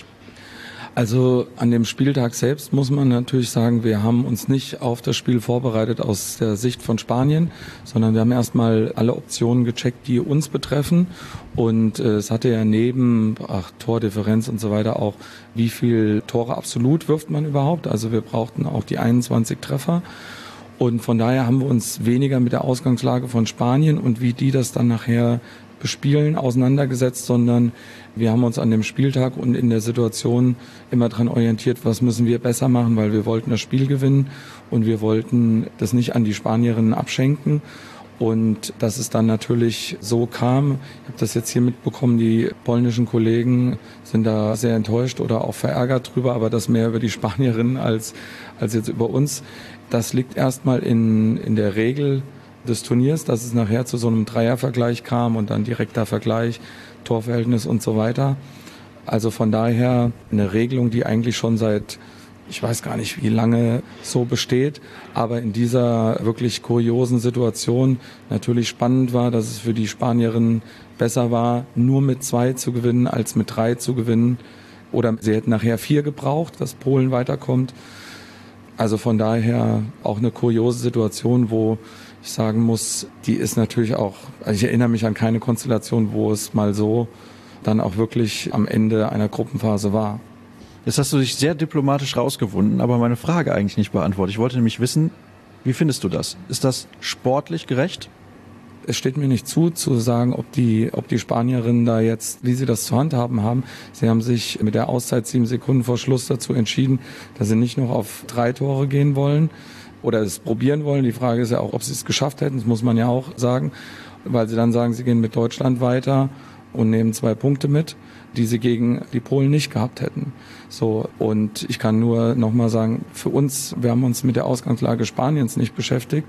Also an dem Spieltag selbst muss man natürlich sagen, wir haben uns nicht auf das Spiel vorbereitet aus der Sicht von Spanien, sondern wir haben erstmal alle Optionen gecheckt, die uns betreffen. Und äh, es hatte ja neben ach, Tordifferenz und so weiter auch, wie viel Tore absolut wirft man überhaupt. Also wir brauchten auch die einundzwanzig Treffer. Und von daher haben wir uns weniger mit der Ausgangslage von Spanien und wie die das dann nachher bespielen auseinandergesetzt, sondern wir haben uns an dem Spieltag und in der Situation immer dran orientiert, was müssen wir besser machen, weil wir wollten das Spiel gewinnen und wir wollten das nicht an die Spanierinnen abschenken. Und dass es dann natürlich so kam, ich habe das jetzt hier mitbekommen, die polnischen Kollegen sind da sehr enttäuscht oder auch verärgert drüber, aber das mehr über die Spanierinnen als, als jetzt über uns. Das liegt erstmal in, in der Regel des Turniers, dass es nachher zu so einem Dreiervergleich kam und dann direkter Vergleich, Torverhältnis und so weiter. Also von daher eine Regelung, die eigentlich schon seit, ich weiß gar nicht wie lange so besteht, aber in dieser wirklich kuriosen Situation natürlich spannend war, dass es für die Spanierinnen besser war, nur mit zwei zu gewinnen, als mit drei zu gewinnen. Oder sie hätten nachher vier gebraucht, dass Polen weiterkommt. Also von daher auch eine kuriose Situation, wo ich sagen muss, die ist natürlich auch, also ich erinnere mich an keine Konstellation, wo es mal so dann auch wirklich am Ende einer Gruppenphase war. Jetzt hast du dich sehr diplomatisch rausgewunden, aber meine Frage eigentlich nicht beantwortet. Ich wollte nämlich wissen, wie findest du das? Ist das sportlich gerecht? Es steht mir nicht zu, zu sagen, ob die, ob die Spanierinnen da jetzt, wie sie das zu handhaben haben. Sie haben sich mit der Auszeit sieben Sekunden vor Schluss dazu entschieden, dass sie nicht noch auf drei Tore gehen wollen oder es probieren wollen. Die Frage ist ja auch, ob sie es geschafft hätten, das muss man ja auch sagen, weil sie dann sagen, sie gehen mit Deutschland weiter und nehmen zwei Punkte mit. die sie gegen die Polen nicht gehabt hätten. So, und ich kann nur nochmal sagen, für uns, wir haben uns mit der Ausgangslage Spaniens nicht beschäftigt.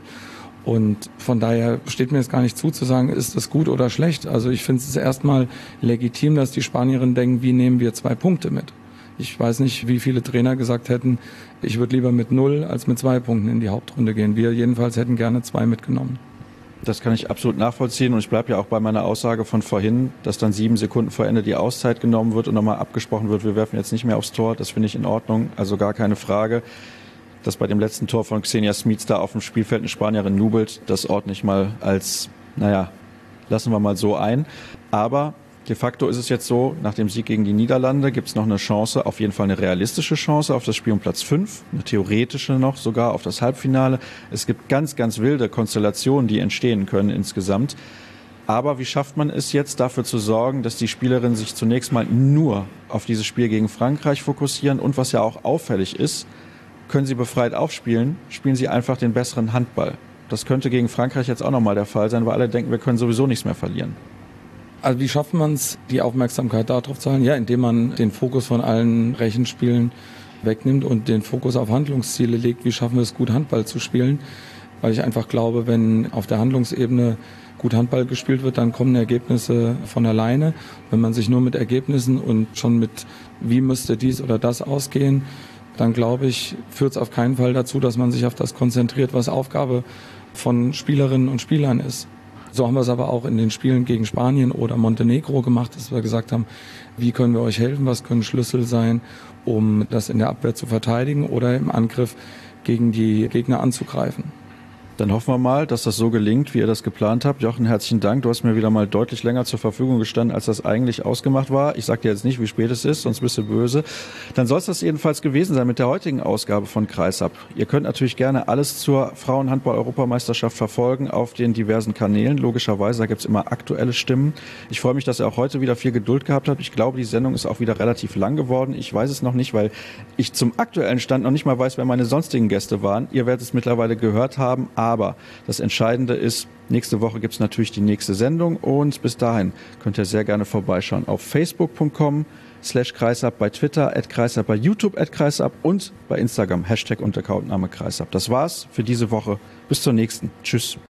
Und von daher steht mir jetzt gar nicht zu, zu sagen, ist das gut oder schlecht. Also ich finde es erstmal legitim, dass die Spanierinnen denken, wie nehmen wir zwei Punkte mit. Ich weiß nicht, wie viele Trainer gesagt hätten, ich würde lieber mit null als mit zwei Punkten in die Hauptrunde gehen. Wir jedenfalls hätten gerne zwei mitgenommen. Das kann ich absolut nachvollziehen und ich bleibe ja auch bei meiner Aussage von vorhin, dass dann sieben Sekunden vor Ende die Auszeit genommen wird und nochmal abgesprochen wird, wir werfen jetzt nicht mehr aufs Tor. Das finde ich in Ordnung, also gar keine Frage. Dass bei dem letzten Tor von Xenia Smits da auf dem Spielfeld eine Spanierin nubelt, das ordne ich mal als, naja, lassen wir mal so ein. Aber de facto ist es jetzt so, nach dem Sieg gegen die Niederlande gibt es noch eine Chance, auf jeden Fall eine realistische Chance auf das Spiel um Platz fünf, eine theoretische noch sogar auf das Halbfinale. Es gibt ganz, ganz wilde Konstellationen, die entstehen können insgesamt. Aber wie schafft man es jetzt, dafür zu sorgen, dass die Spielerinnen sich zunächst mal nur auf dieses Spiel gegen Frankreich fokussieren und was ja auch auffällig ist, können sie befreit aufspielen, spielen sie einfach den besseren Handball. Das könnte gegen Frankreich jetzt auch nochmal der Fall sein, weil alle denken, wir können sowieso nichts mehr verlieren. Also wie schafft man es, die Aufmerksamkeit darauf zu halten? Ja, indem man den Fokus von allen Rechenspielen wegnimmt und den Fokus auf Handlungsziele legt. Wie schaffen wir es, gut Handball zu spielen? Weil ich einfach glaube, wenn auf der Handlungsebene gut Handball gespielt wird, dann kommen Ergebnisse von alleine. Wenn man sich nur mit Ergebnissen und schon mit, wie müsste dies oder das ausgehen, dann glaube ich, führt es auf keinen Fall dazu, dass man sich auf das konzentriert, was Aufgabe von Spielerinnen und Spielern ist. So haben wir es aber auch in den Spielen gegen Spanien oder Montenegro gemacht, dass wir gesagt haben, wie können wir euch helfen, was können Schlüssel sein, um das in der Abwehr zu verteidigen oder im Angriff gegen die Gegner anzugreifen. Dann hoffen wir mal, dass das so gelingt, wie ihr das geplant habt. Jochen, herzlichen Dank. Du hast mir wieder mal deutlich länger zur Verfügung gestanden, als das eigentlich ausgemacht war. Ich sage dir jetzt nicht, wie spät es ist, sonst bist du böse. Dann soll es das jedenfalls gewesen sein mit der heutigen Ausgabe von Kreisab. Ihr könnt natürlich gerne alles zur Frauenhandball-Europameisterschaft verfolgen auf den diversen Kanälen. Logischerweise, da gibt es immer aktuelle Stimmen. Ich freue mich, dass ihr auch heute wieder viel Geduld gehabt habt. Ich glaube, die Sendung ist auch wieder relativ lang geworden. Ich weiß es noch nicht, weil ich zum aktuellen Stand noch nicht mal weiß, wer meine sonstigen Gäste waren. Ihr werdet es mittlerweile gehört haben. Aber das Entscheidende ist, nächste Woche gibt es natürlich die nächste Sendung und bis dahin könnt ihr sehr gerne vorbeischauen auf facebook punkt com slash kreisab, bei Twitter at kreisab, bei YouTube at kreisab und bei Instagram Hashtag und Accountname kreisab. Das war's für diese Woche. Bis zur nächsten. Tschüss.